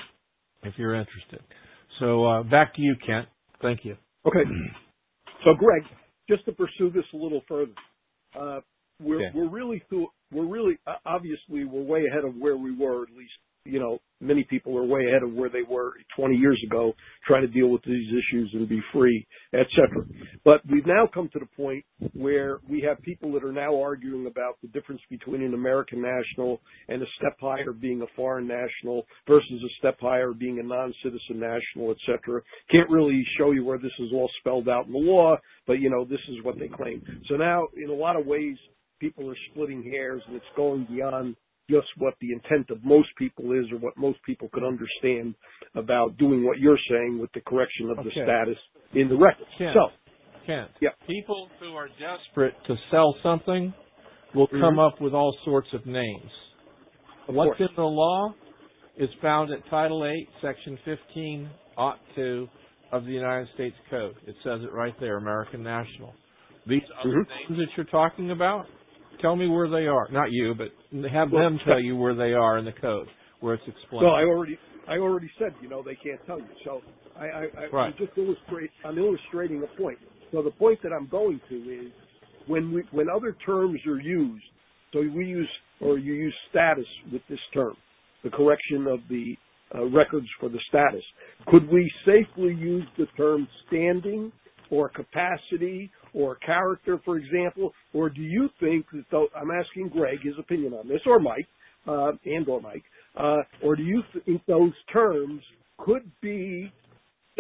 if you're interested. So uh, back to you, Kent. Thank you. Okay. So, Greg, just to pursue this a little further, uh, we're okay. we're really through, we're really uh, obviously we're way ahead of where we were. At least, you know, many people are way ahead of where they were twenty years ago, trying to deal with these issues and be free, et cetera. But we've now come to the point where we have people that are now arguing about the difference between an American national and a step higher being a foreign national versus a step higher being a non-citizen national, et cetera. Can't really show you where this is all spelled out in the law, but, you know, this is what they claim. So now, in a lot of ways, people are splitting hairs, and it's going beyond just what the intent of most people is or what most people could understand about doing what you're saying with the correction of okay. the status in the record. Kent, so, Kent, yeah. people who are desperate to sell something will mm-hmm. come up with all sorts of names. Of What's course. in the law is found at Title eight, Section fifteen, Ought two of the United States Code. It says it right there, American national. These other mm-hmm. names that you're talking about, tell me where they are. Not you, but have well, them tell you where they are in the code, where it's explained. Well, I already, I already said, you know, they can't tell you. So I, I, I right. I'm just illustrate, I'm illustrating a point. So the point that I'm going to is when we, when other terms are used, so we use, or you use status with this term, the correction of the uh, records for the status. Could we safely use the term standing or capacity or character, for example? Or do you think that, though, I'm asking Greg his opinion on this, or Mike, uh, and or Mike, uh, or do you think those terms could be set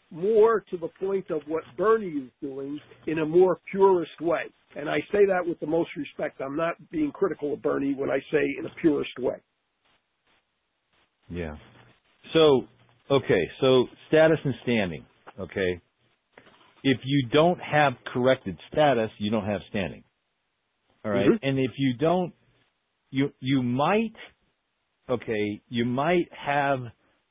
more to the point of what Bernie is doing in a more purist way. And I say that with the most respect. I'm not being critical of Bernie when I say in a purist way. Yeah. So, okay, so status and standing, okay? If you don't have corrected status, you don't have standing. All right? Mm-hmm. And if you don't, you you might, okay, you might have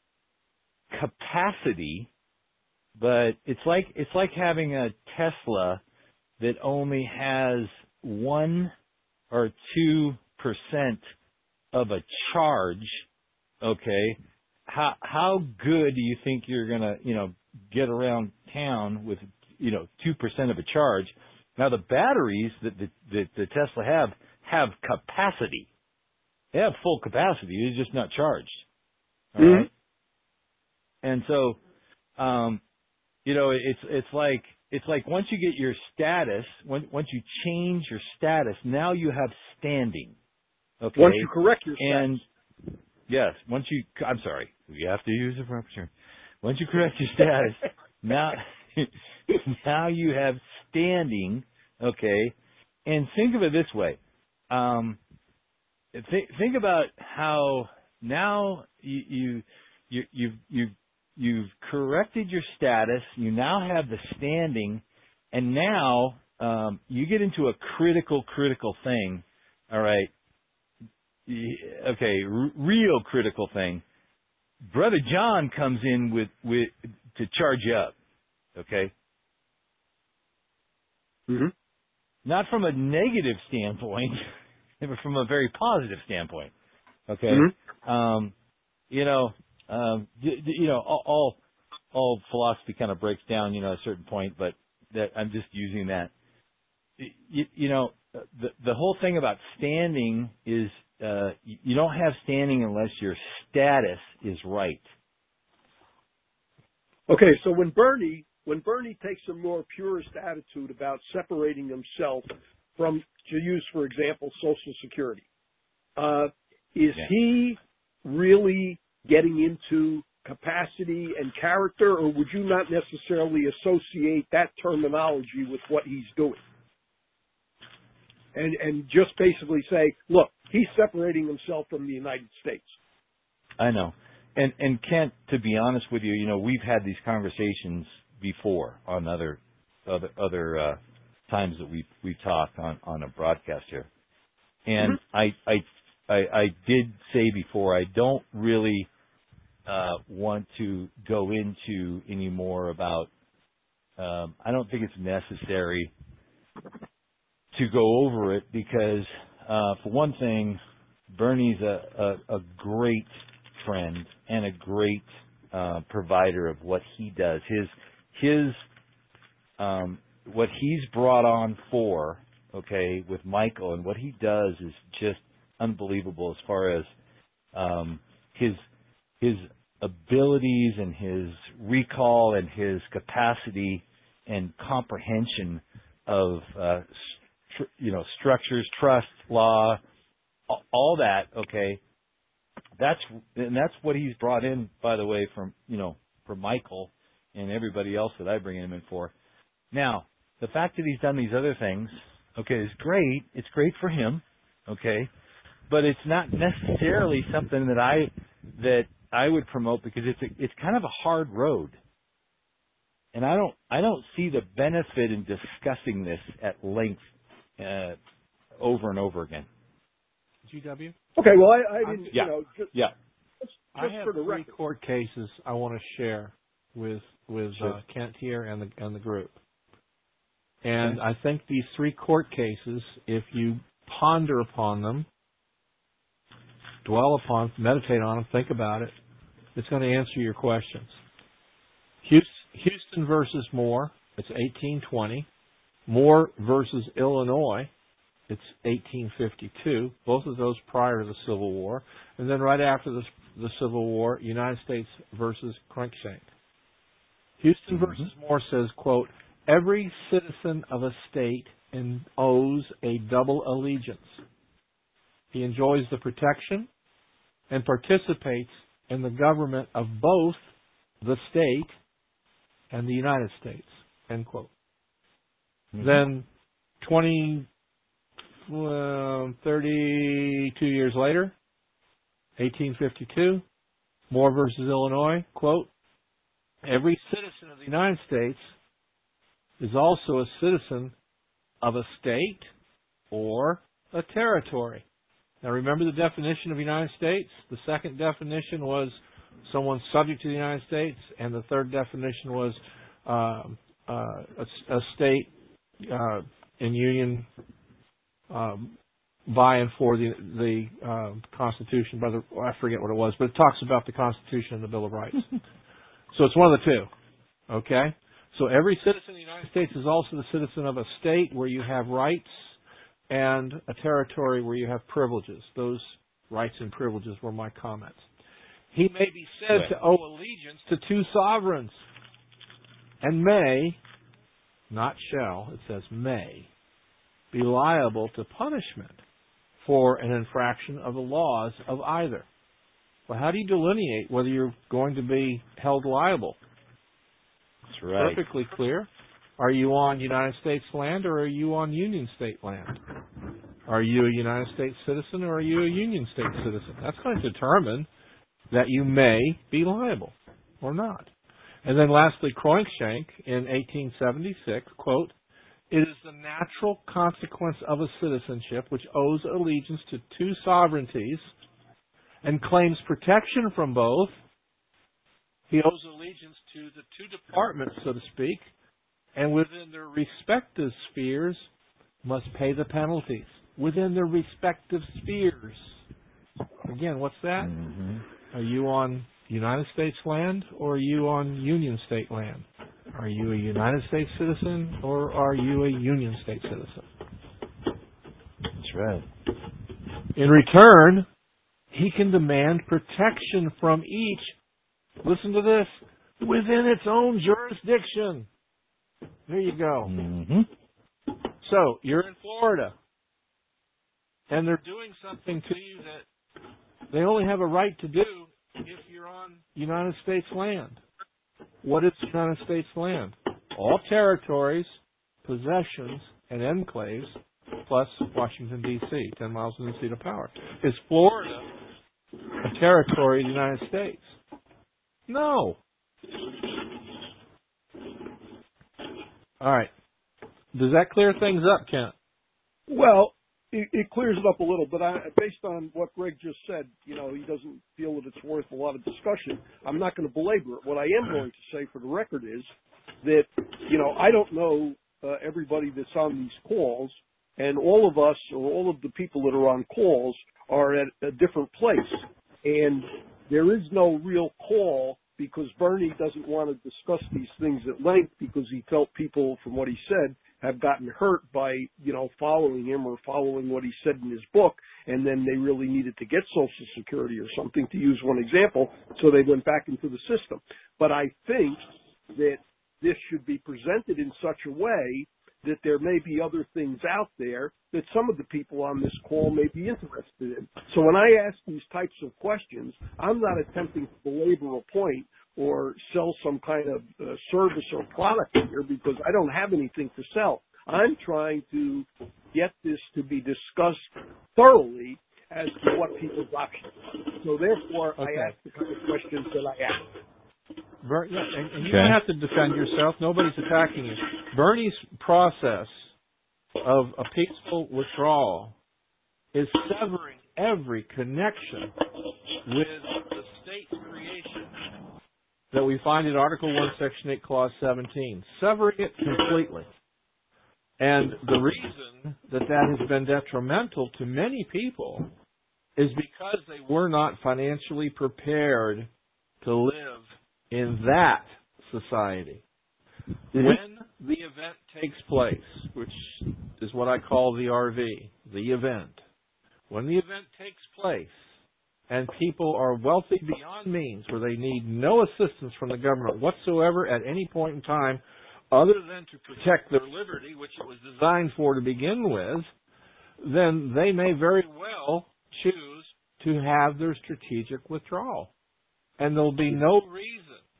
capacity, but it's like it's like having a Tesla that only has one or two percent of a charge. Okay, how how good do you think you're gonna you know get around town with you know two percent of a charge? Now the batteries that the, that the Tesla have have capacity. They have full capacity. They're just not charged. All mm-hmm. right. And so, um, you know, it's it's like it's like once you get your status, when, once you change your status, now you have standing. Okay. Once you correct your status. And yes, once you, I'm sorry, you have to use the proper term. Once you correct your status, now now you have standing. Okay. And think of it this way. Um, th- think about how now you you you you've you've You've corrected your status. You now have the standing, and now um, you get into a critical, critical thing. All right. Okay, r- real critical thing. Brother John comes in with with to charge you up. Okay. Mm-hmm. Not from a negative standpoint, but from a very positive standpoint. Okay. Mm-hmm. Um, you know. Um, you know, all, all, all philosophy kind of breaks down, you know, at a certain point, but that I'm just using that. You, you know, the, the whole thing about standing is, uh, you don't have standing unless your status is right. Okay. So when Bernie, when Bernie takes a more purist attitude about separating himself from, to use, for example, Social Security, uh, is yeah. he really getting into capacity and character, or would you not necessarily associate that terminology with what he's doing? And and just basically say, look, he's separating himself from the United States. I know. And and Kent, to be honest with you, you know, we've had these conversations before on other other other uh, times that we've we've talked on, on a broadcast here. And mm-hmm. I, I I I did say before, I don't really Uh, want to go into any more about, um, I don't think it's necessary to go over it because, uh, for one thing, Bernie's a, a, a great friend and a great uh, provider of what he does. His, his, um, what he's brought on for, okay, with Michael and what he does is just unbelievable as far as um, his his abilities and his recall and his capacity and comprehension of uh, st- you know structures, trust, law, all that. Okay, that's and that's what he's brought in, by the way, from you know from Michael and everybody else that I bring him in for. Now, the fact that he's done these other things, okay, is great. It's great for him, okay, but it's not necessarily something that I that I would promote because it's a, it's kind of a hard road, and I don't I don't see the benefit in discussing this at length uh, over and over again. G W. Okay, well I, I didn't yeah. you know just, yeah. just, just I have for the three record. court cases I want to share with with sure. uh, Kent here and the and the group, and okay. I think these three court cases, if you ponder upon them, dwell upon, meditate on them, think about it, it's going to answer your questions. Houston versus Moore, it's eighteen twenty. Moore versus Illinois, it's eighteen fifty-two. Both of those prior to the Civil War. And then right after the, the Civil War, United States versus Cruikshank. Houston mm-hmm. versus Moore says, quote, every citizen of a state owes a double allegiance. He enjoys the protection and participates in the government of both the state and the United States, end quote. Mm-hmm. Then twenty, uh, thirty-two years later, eighteen fifty-two, Moore versus Illinois, quote, every citizen of the United States is also a citizen of a state or a territory. Now remember the definition of United States? The second definition was someone subject to the United States, and the third definition was uh, uh, a, a state uh, in union um, by and for the, the uh, Constitution. By the, I forget what it was, but it talks about the Constitution and the Bill of Rights. So it's one of the two. Okay? So every citizen of the United States is also the citizen of a state where you have rights and a territory where you have privileges. Those rights and privileges were my comments. He may be said right. to owe allegiance to two sovereigns and may, not shall, it says may, be liable to punishment for an infraction of the laws of either. Well, how do you delineate whether you're going to be held liable? That's right. Perfectly clear. Are you on United States land or are you on Union State land? Are you a United States citizen or are you a Union State citizen? That's going to determine that you may be liable or not. And then lastly, Cruikshank in eighteen seventy-six, quote, it is the natural consequence of a citizenship which owes allegiance to two sovereignties and claims protection from both. He owes allegiance to the two departments, so to speak, and within their respective spheres must pay the penalties. Within their respective spheres. Again, what's that? Mm-hmm. Are you on United States land or are you on Union State land? Are you a United States citizen or are you a Union State citizen? That's right. In return, he can demand protection from each, listen to this, within its own jurisdiction. There you go. Mm-hmm. So, you're in Florida, and they're doing something to you that they only have a right to do if you're on United States land. What is United States land? All territories, possessions, and enclaves, plus Washington, D C, ten miles within the seat of power. Is Florida a territory of the United States? No. All right. Does that clear things up, Kent? Well, it, it clears it up a little, but I, based on what Greg just said, you know, he doesn't feel that it's worth a lot of discussion. I'm not going to belabor it. What I am going to say for the record is that, you know, I don't know uh, everybody that's on these calls, and all of us or all of the people that are on calls are at a different place. And there is no real call because Bernie doesn't want to discuss these things at length because he felt people, from what he said, have gotten hurt by, you know, following him or following what he said in his book, and then they really needed to get Social Security or something, to use one example, so they went back into the system. But I think that this should be presented in such a way that there may be other things out there that some of the people on this call may be interested in. So when I ask these types of questions, I'm not attempting to belabor a point or sell some kind of uh, service or product here because I don't have anything to sell. I'm trying to get this to be discussed thoroughly as to what people's options are. So therefore, okay. I ask the kind of questions that I ask. Ber- yeah, and, and you Okay. don't have to defend yourself. Nobody's attacking you. Bernie's process of a peaceful withdrawal is severing every connection with the state's creation that we find in Article one, Section eight, Clause seventeen. Severing it completely. And the reason that that has been detrimental to many people is because they were not financially prepared to live in that society. Mm-hmm. When the event takes place, which is what I call the R V, the event, when the event takes place and people are wealthy beyond means where they need no assistance from the government whatsoever at any point in time other than to protect their liberty, which it was designed for to begin with, then they may very well choose to have their strategic withdrawal. And there'll be no reason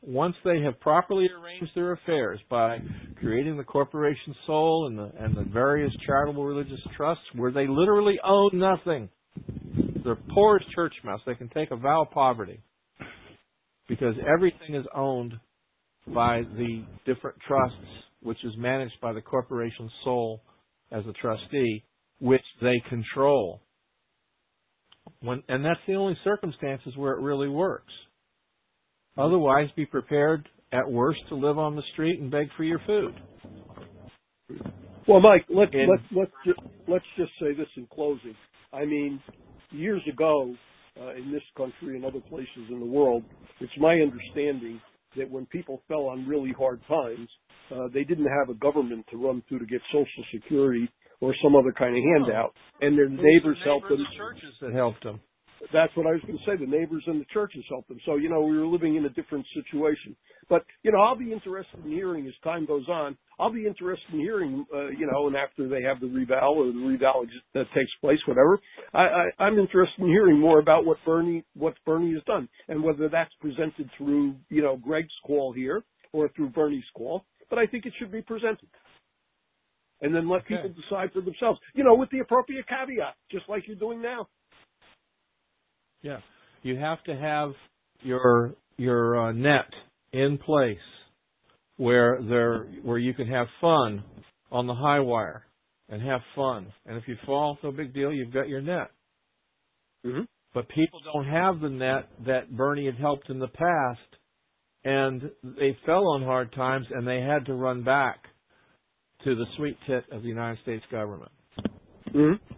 once they have properly arranged their affairs by creating the corporation sole and the, and the various charitable religious trusts where they literally own nothing, they're poor as church mouse. They can take a vow of poverty because everything is owned by the different trusts, which is managed by the corporation sole as a trustee, which they control. When, and that's the only circumstances where it really works. Otherwise, be prepared at worst to live on the street and beg for your food. Well, Mike, let, and, let, let's, just, let's just say this in closing. I mean, years ago, uh, in this country and other places in the world, it's my understanding that when people fell on really hard times, uh, they didn't have a government to run to to get Social Security or some other kind of handout, and their neighbors the helped them. The churches that helped them. That's what I was going to say. The neighbors and the churches helped them. So, you know, we were living in a different situation. But, you know, I'll be interested in hearing as time goes on. I'll be interested in hearing, uh, you know, and after they have the reval or the reval that takes place, whatever, I, I, I'm interested in hearing more about what Bernie, what Bernie has done and whether that's presented through, you know, Greg's call here or through Bernie's call. But I think it should be presented. And then let okay. people decide for themselves, you know, with the appropriate caveat, just like you're doing now. Yeah, you have to have your your uh, net in place where there where you can have fun on the high wire and have fun. And if you fall, no big deal. You've got your net. Mm-hmm. But people don't have the net that Bernie had helped in the past, and they fell on hard times, and they had to run back to the sweet tit of the United States government. Mm-hmm.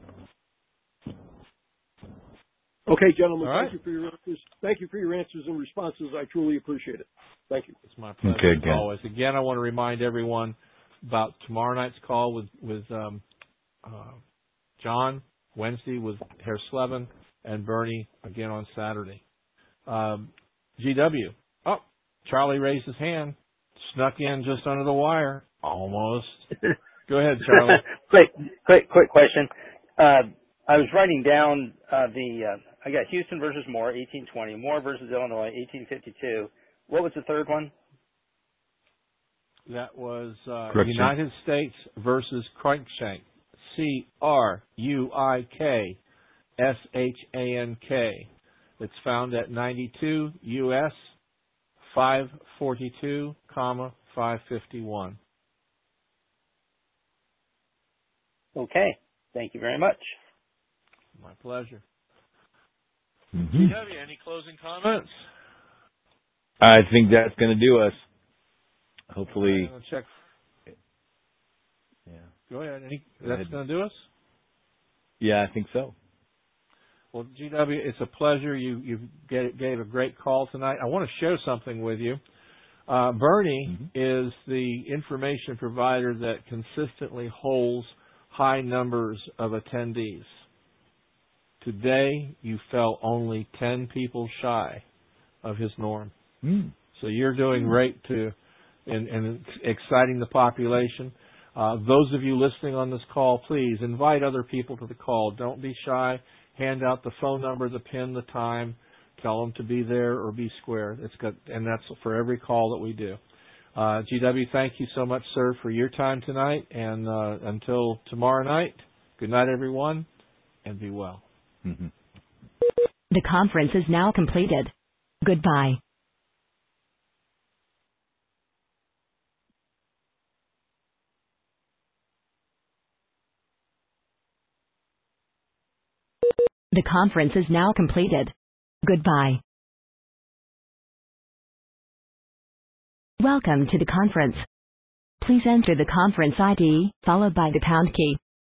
Okay, gentlemen, All right. thank you for your answers. Thank you for your answers and responses. I truly appreciate it. Thank you. It's my pleasure okay, as always. Again, I want to remind everyone about tomorrow night's call with with um, uh, John, Wednesday with Herr Slevin, and Bernie again on Saturday. Um, G W. Oh, Charlie raised his hand, snuck in just under the wire, almost. Go ahead, Charlie. quick, quick, quick question. Uh, I was writing down uh, the. Uh, I got Houston versus Moore, eighteen twenty. Moore versus Illinois, eighteen fifty-two. What was the third one? That was uh, United States versus Cruikshank. C R U I K S H A N K. It's found at ninety-two U S five forty-two, five fifty-one. Okay. Thank you very much. My pleasure. Mm-hmm. G W, any closing comments? I think that's going to do us. Hopefully. Uh, check. Yeah. Go ahead. Any, Go that's ahead. going to do us? Yeah, I think so. Well, G W, it's a pleasure. You you gave, gave a great call tonight. I want to share something with you. Uh, Bernie mm-hmm. is the information provider that consistently holds high numbers of attendees. Today, you fell only ten people shy of his norm. Mm. So you're doing great to in, in exciting the population. Uh, those of you listening on this call, please invite other people to the call. Don't be shy. Hand out the phone number, the pin, the time. Tell them to be there or be square. It's got, and that's for every call that we do. Uh, G W, thank you so much, sir, for your time tonight. And uh, until tomorrow night, good night, everyone, and be well. Mm-hmm. The conference is now completed. Goodbye. The conference is now completed. Goodbye. Welcome to the conference. Please enter the conference I D, followed by the pound key.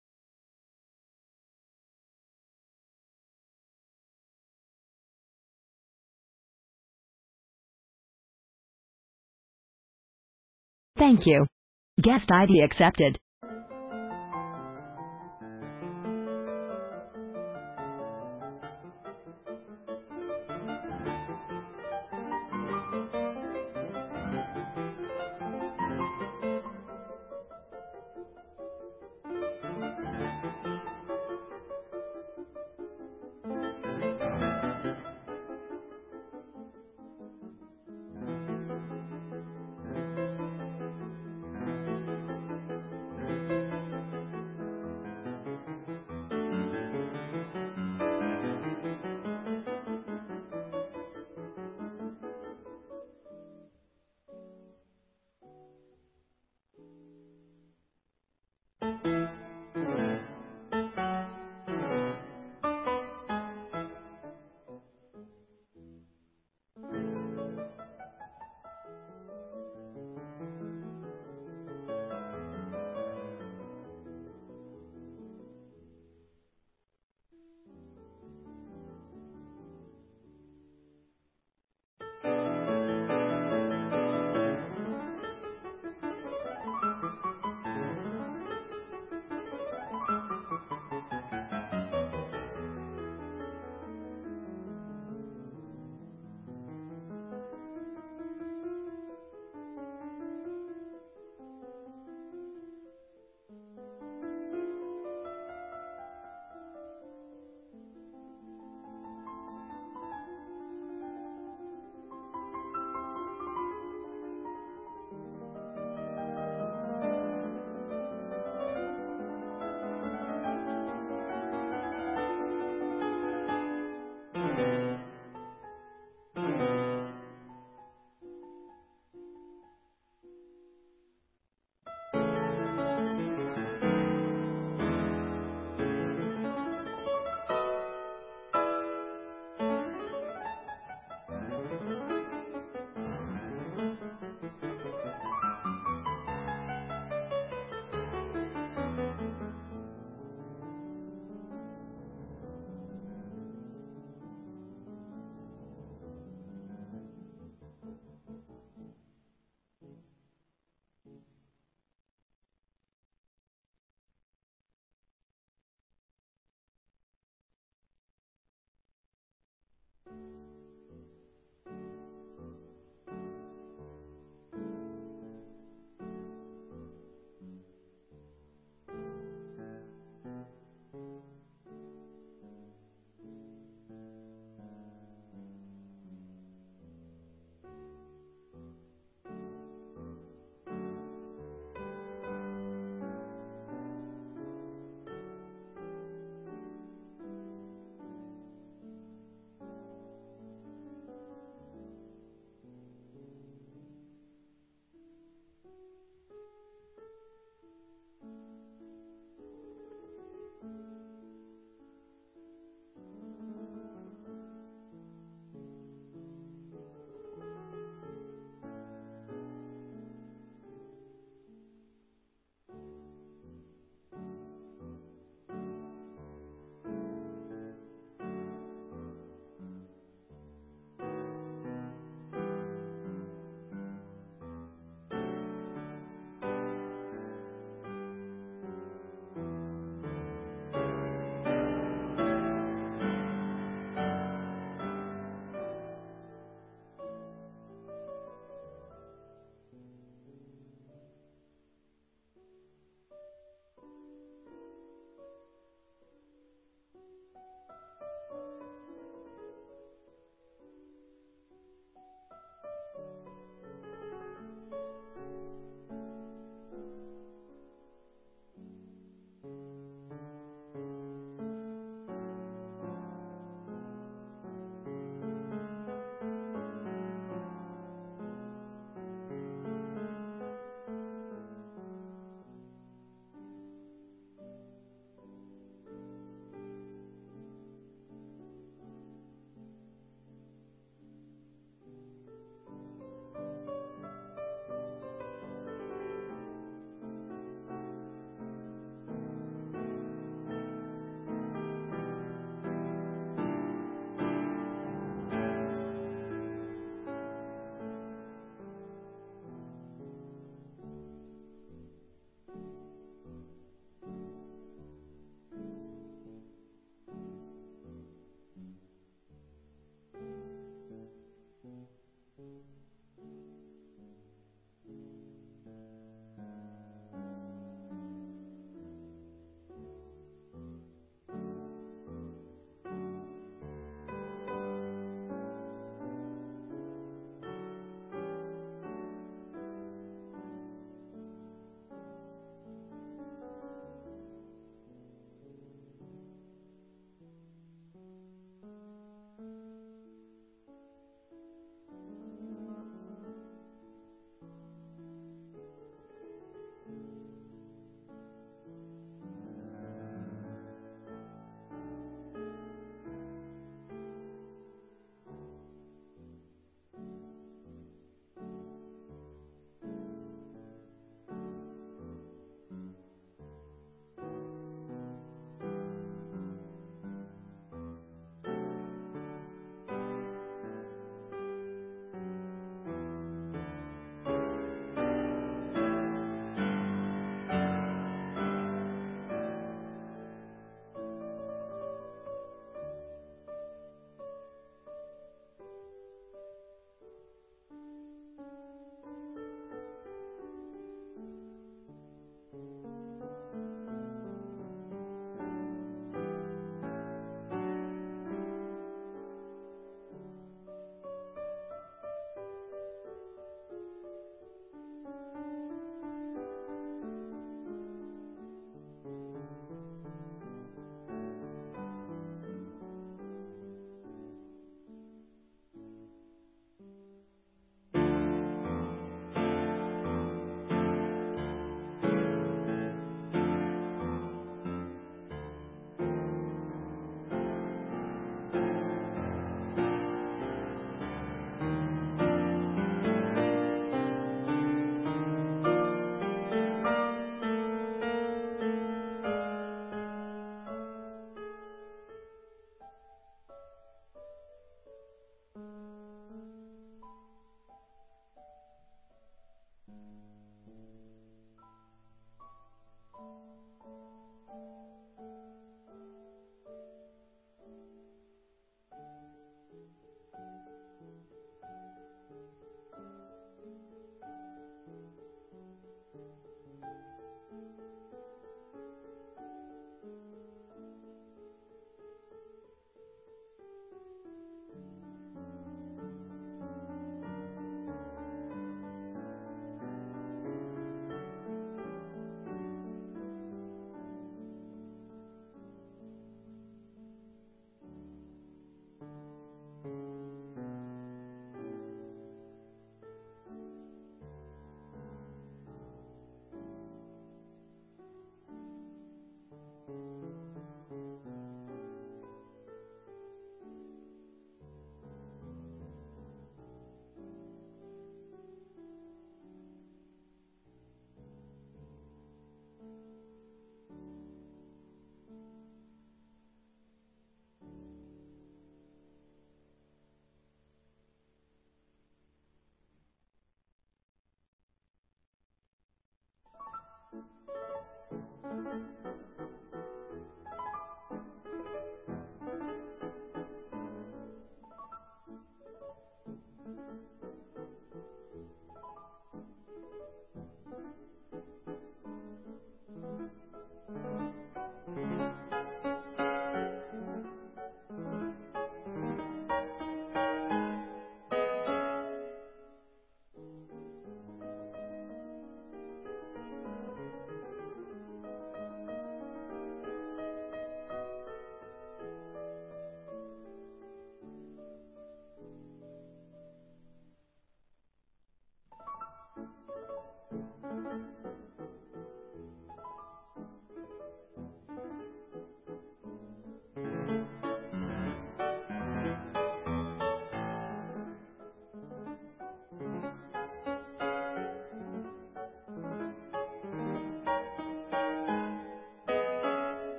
Thank you. Guest I D accepted.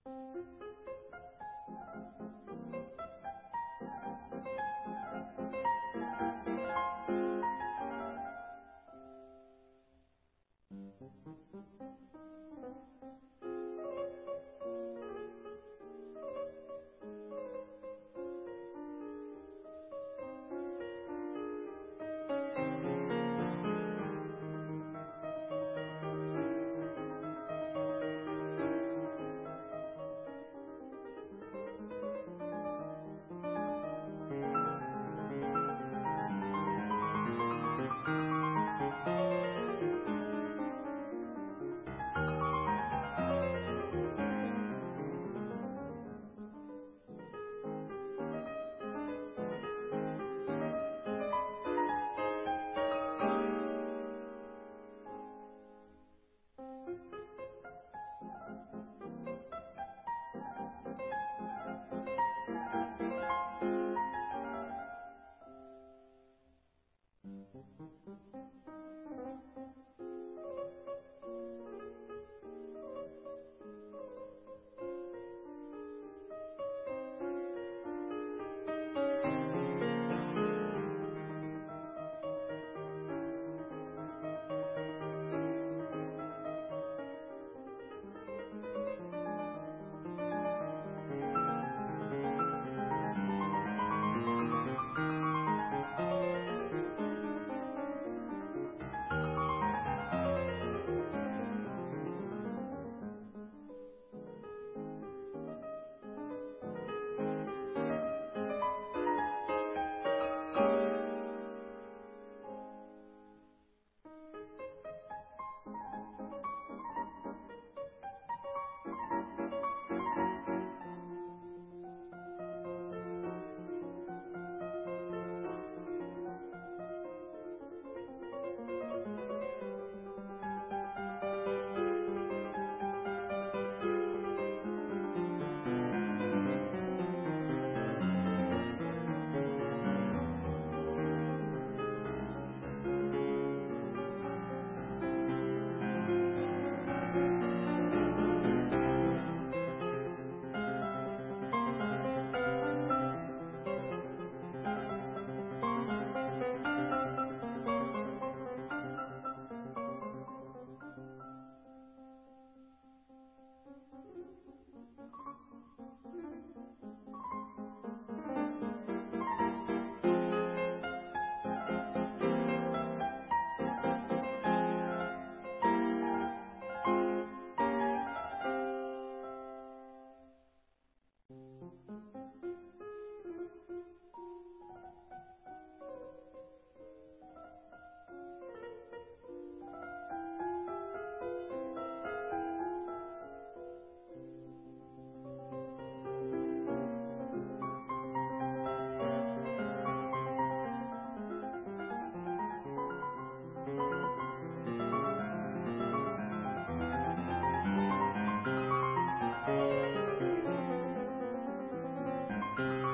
Thank you.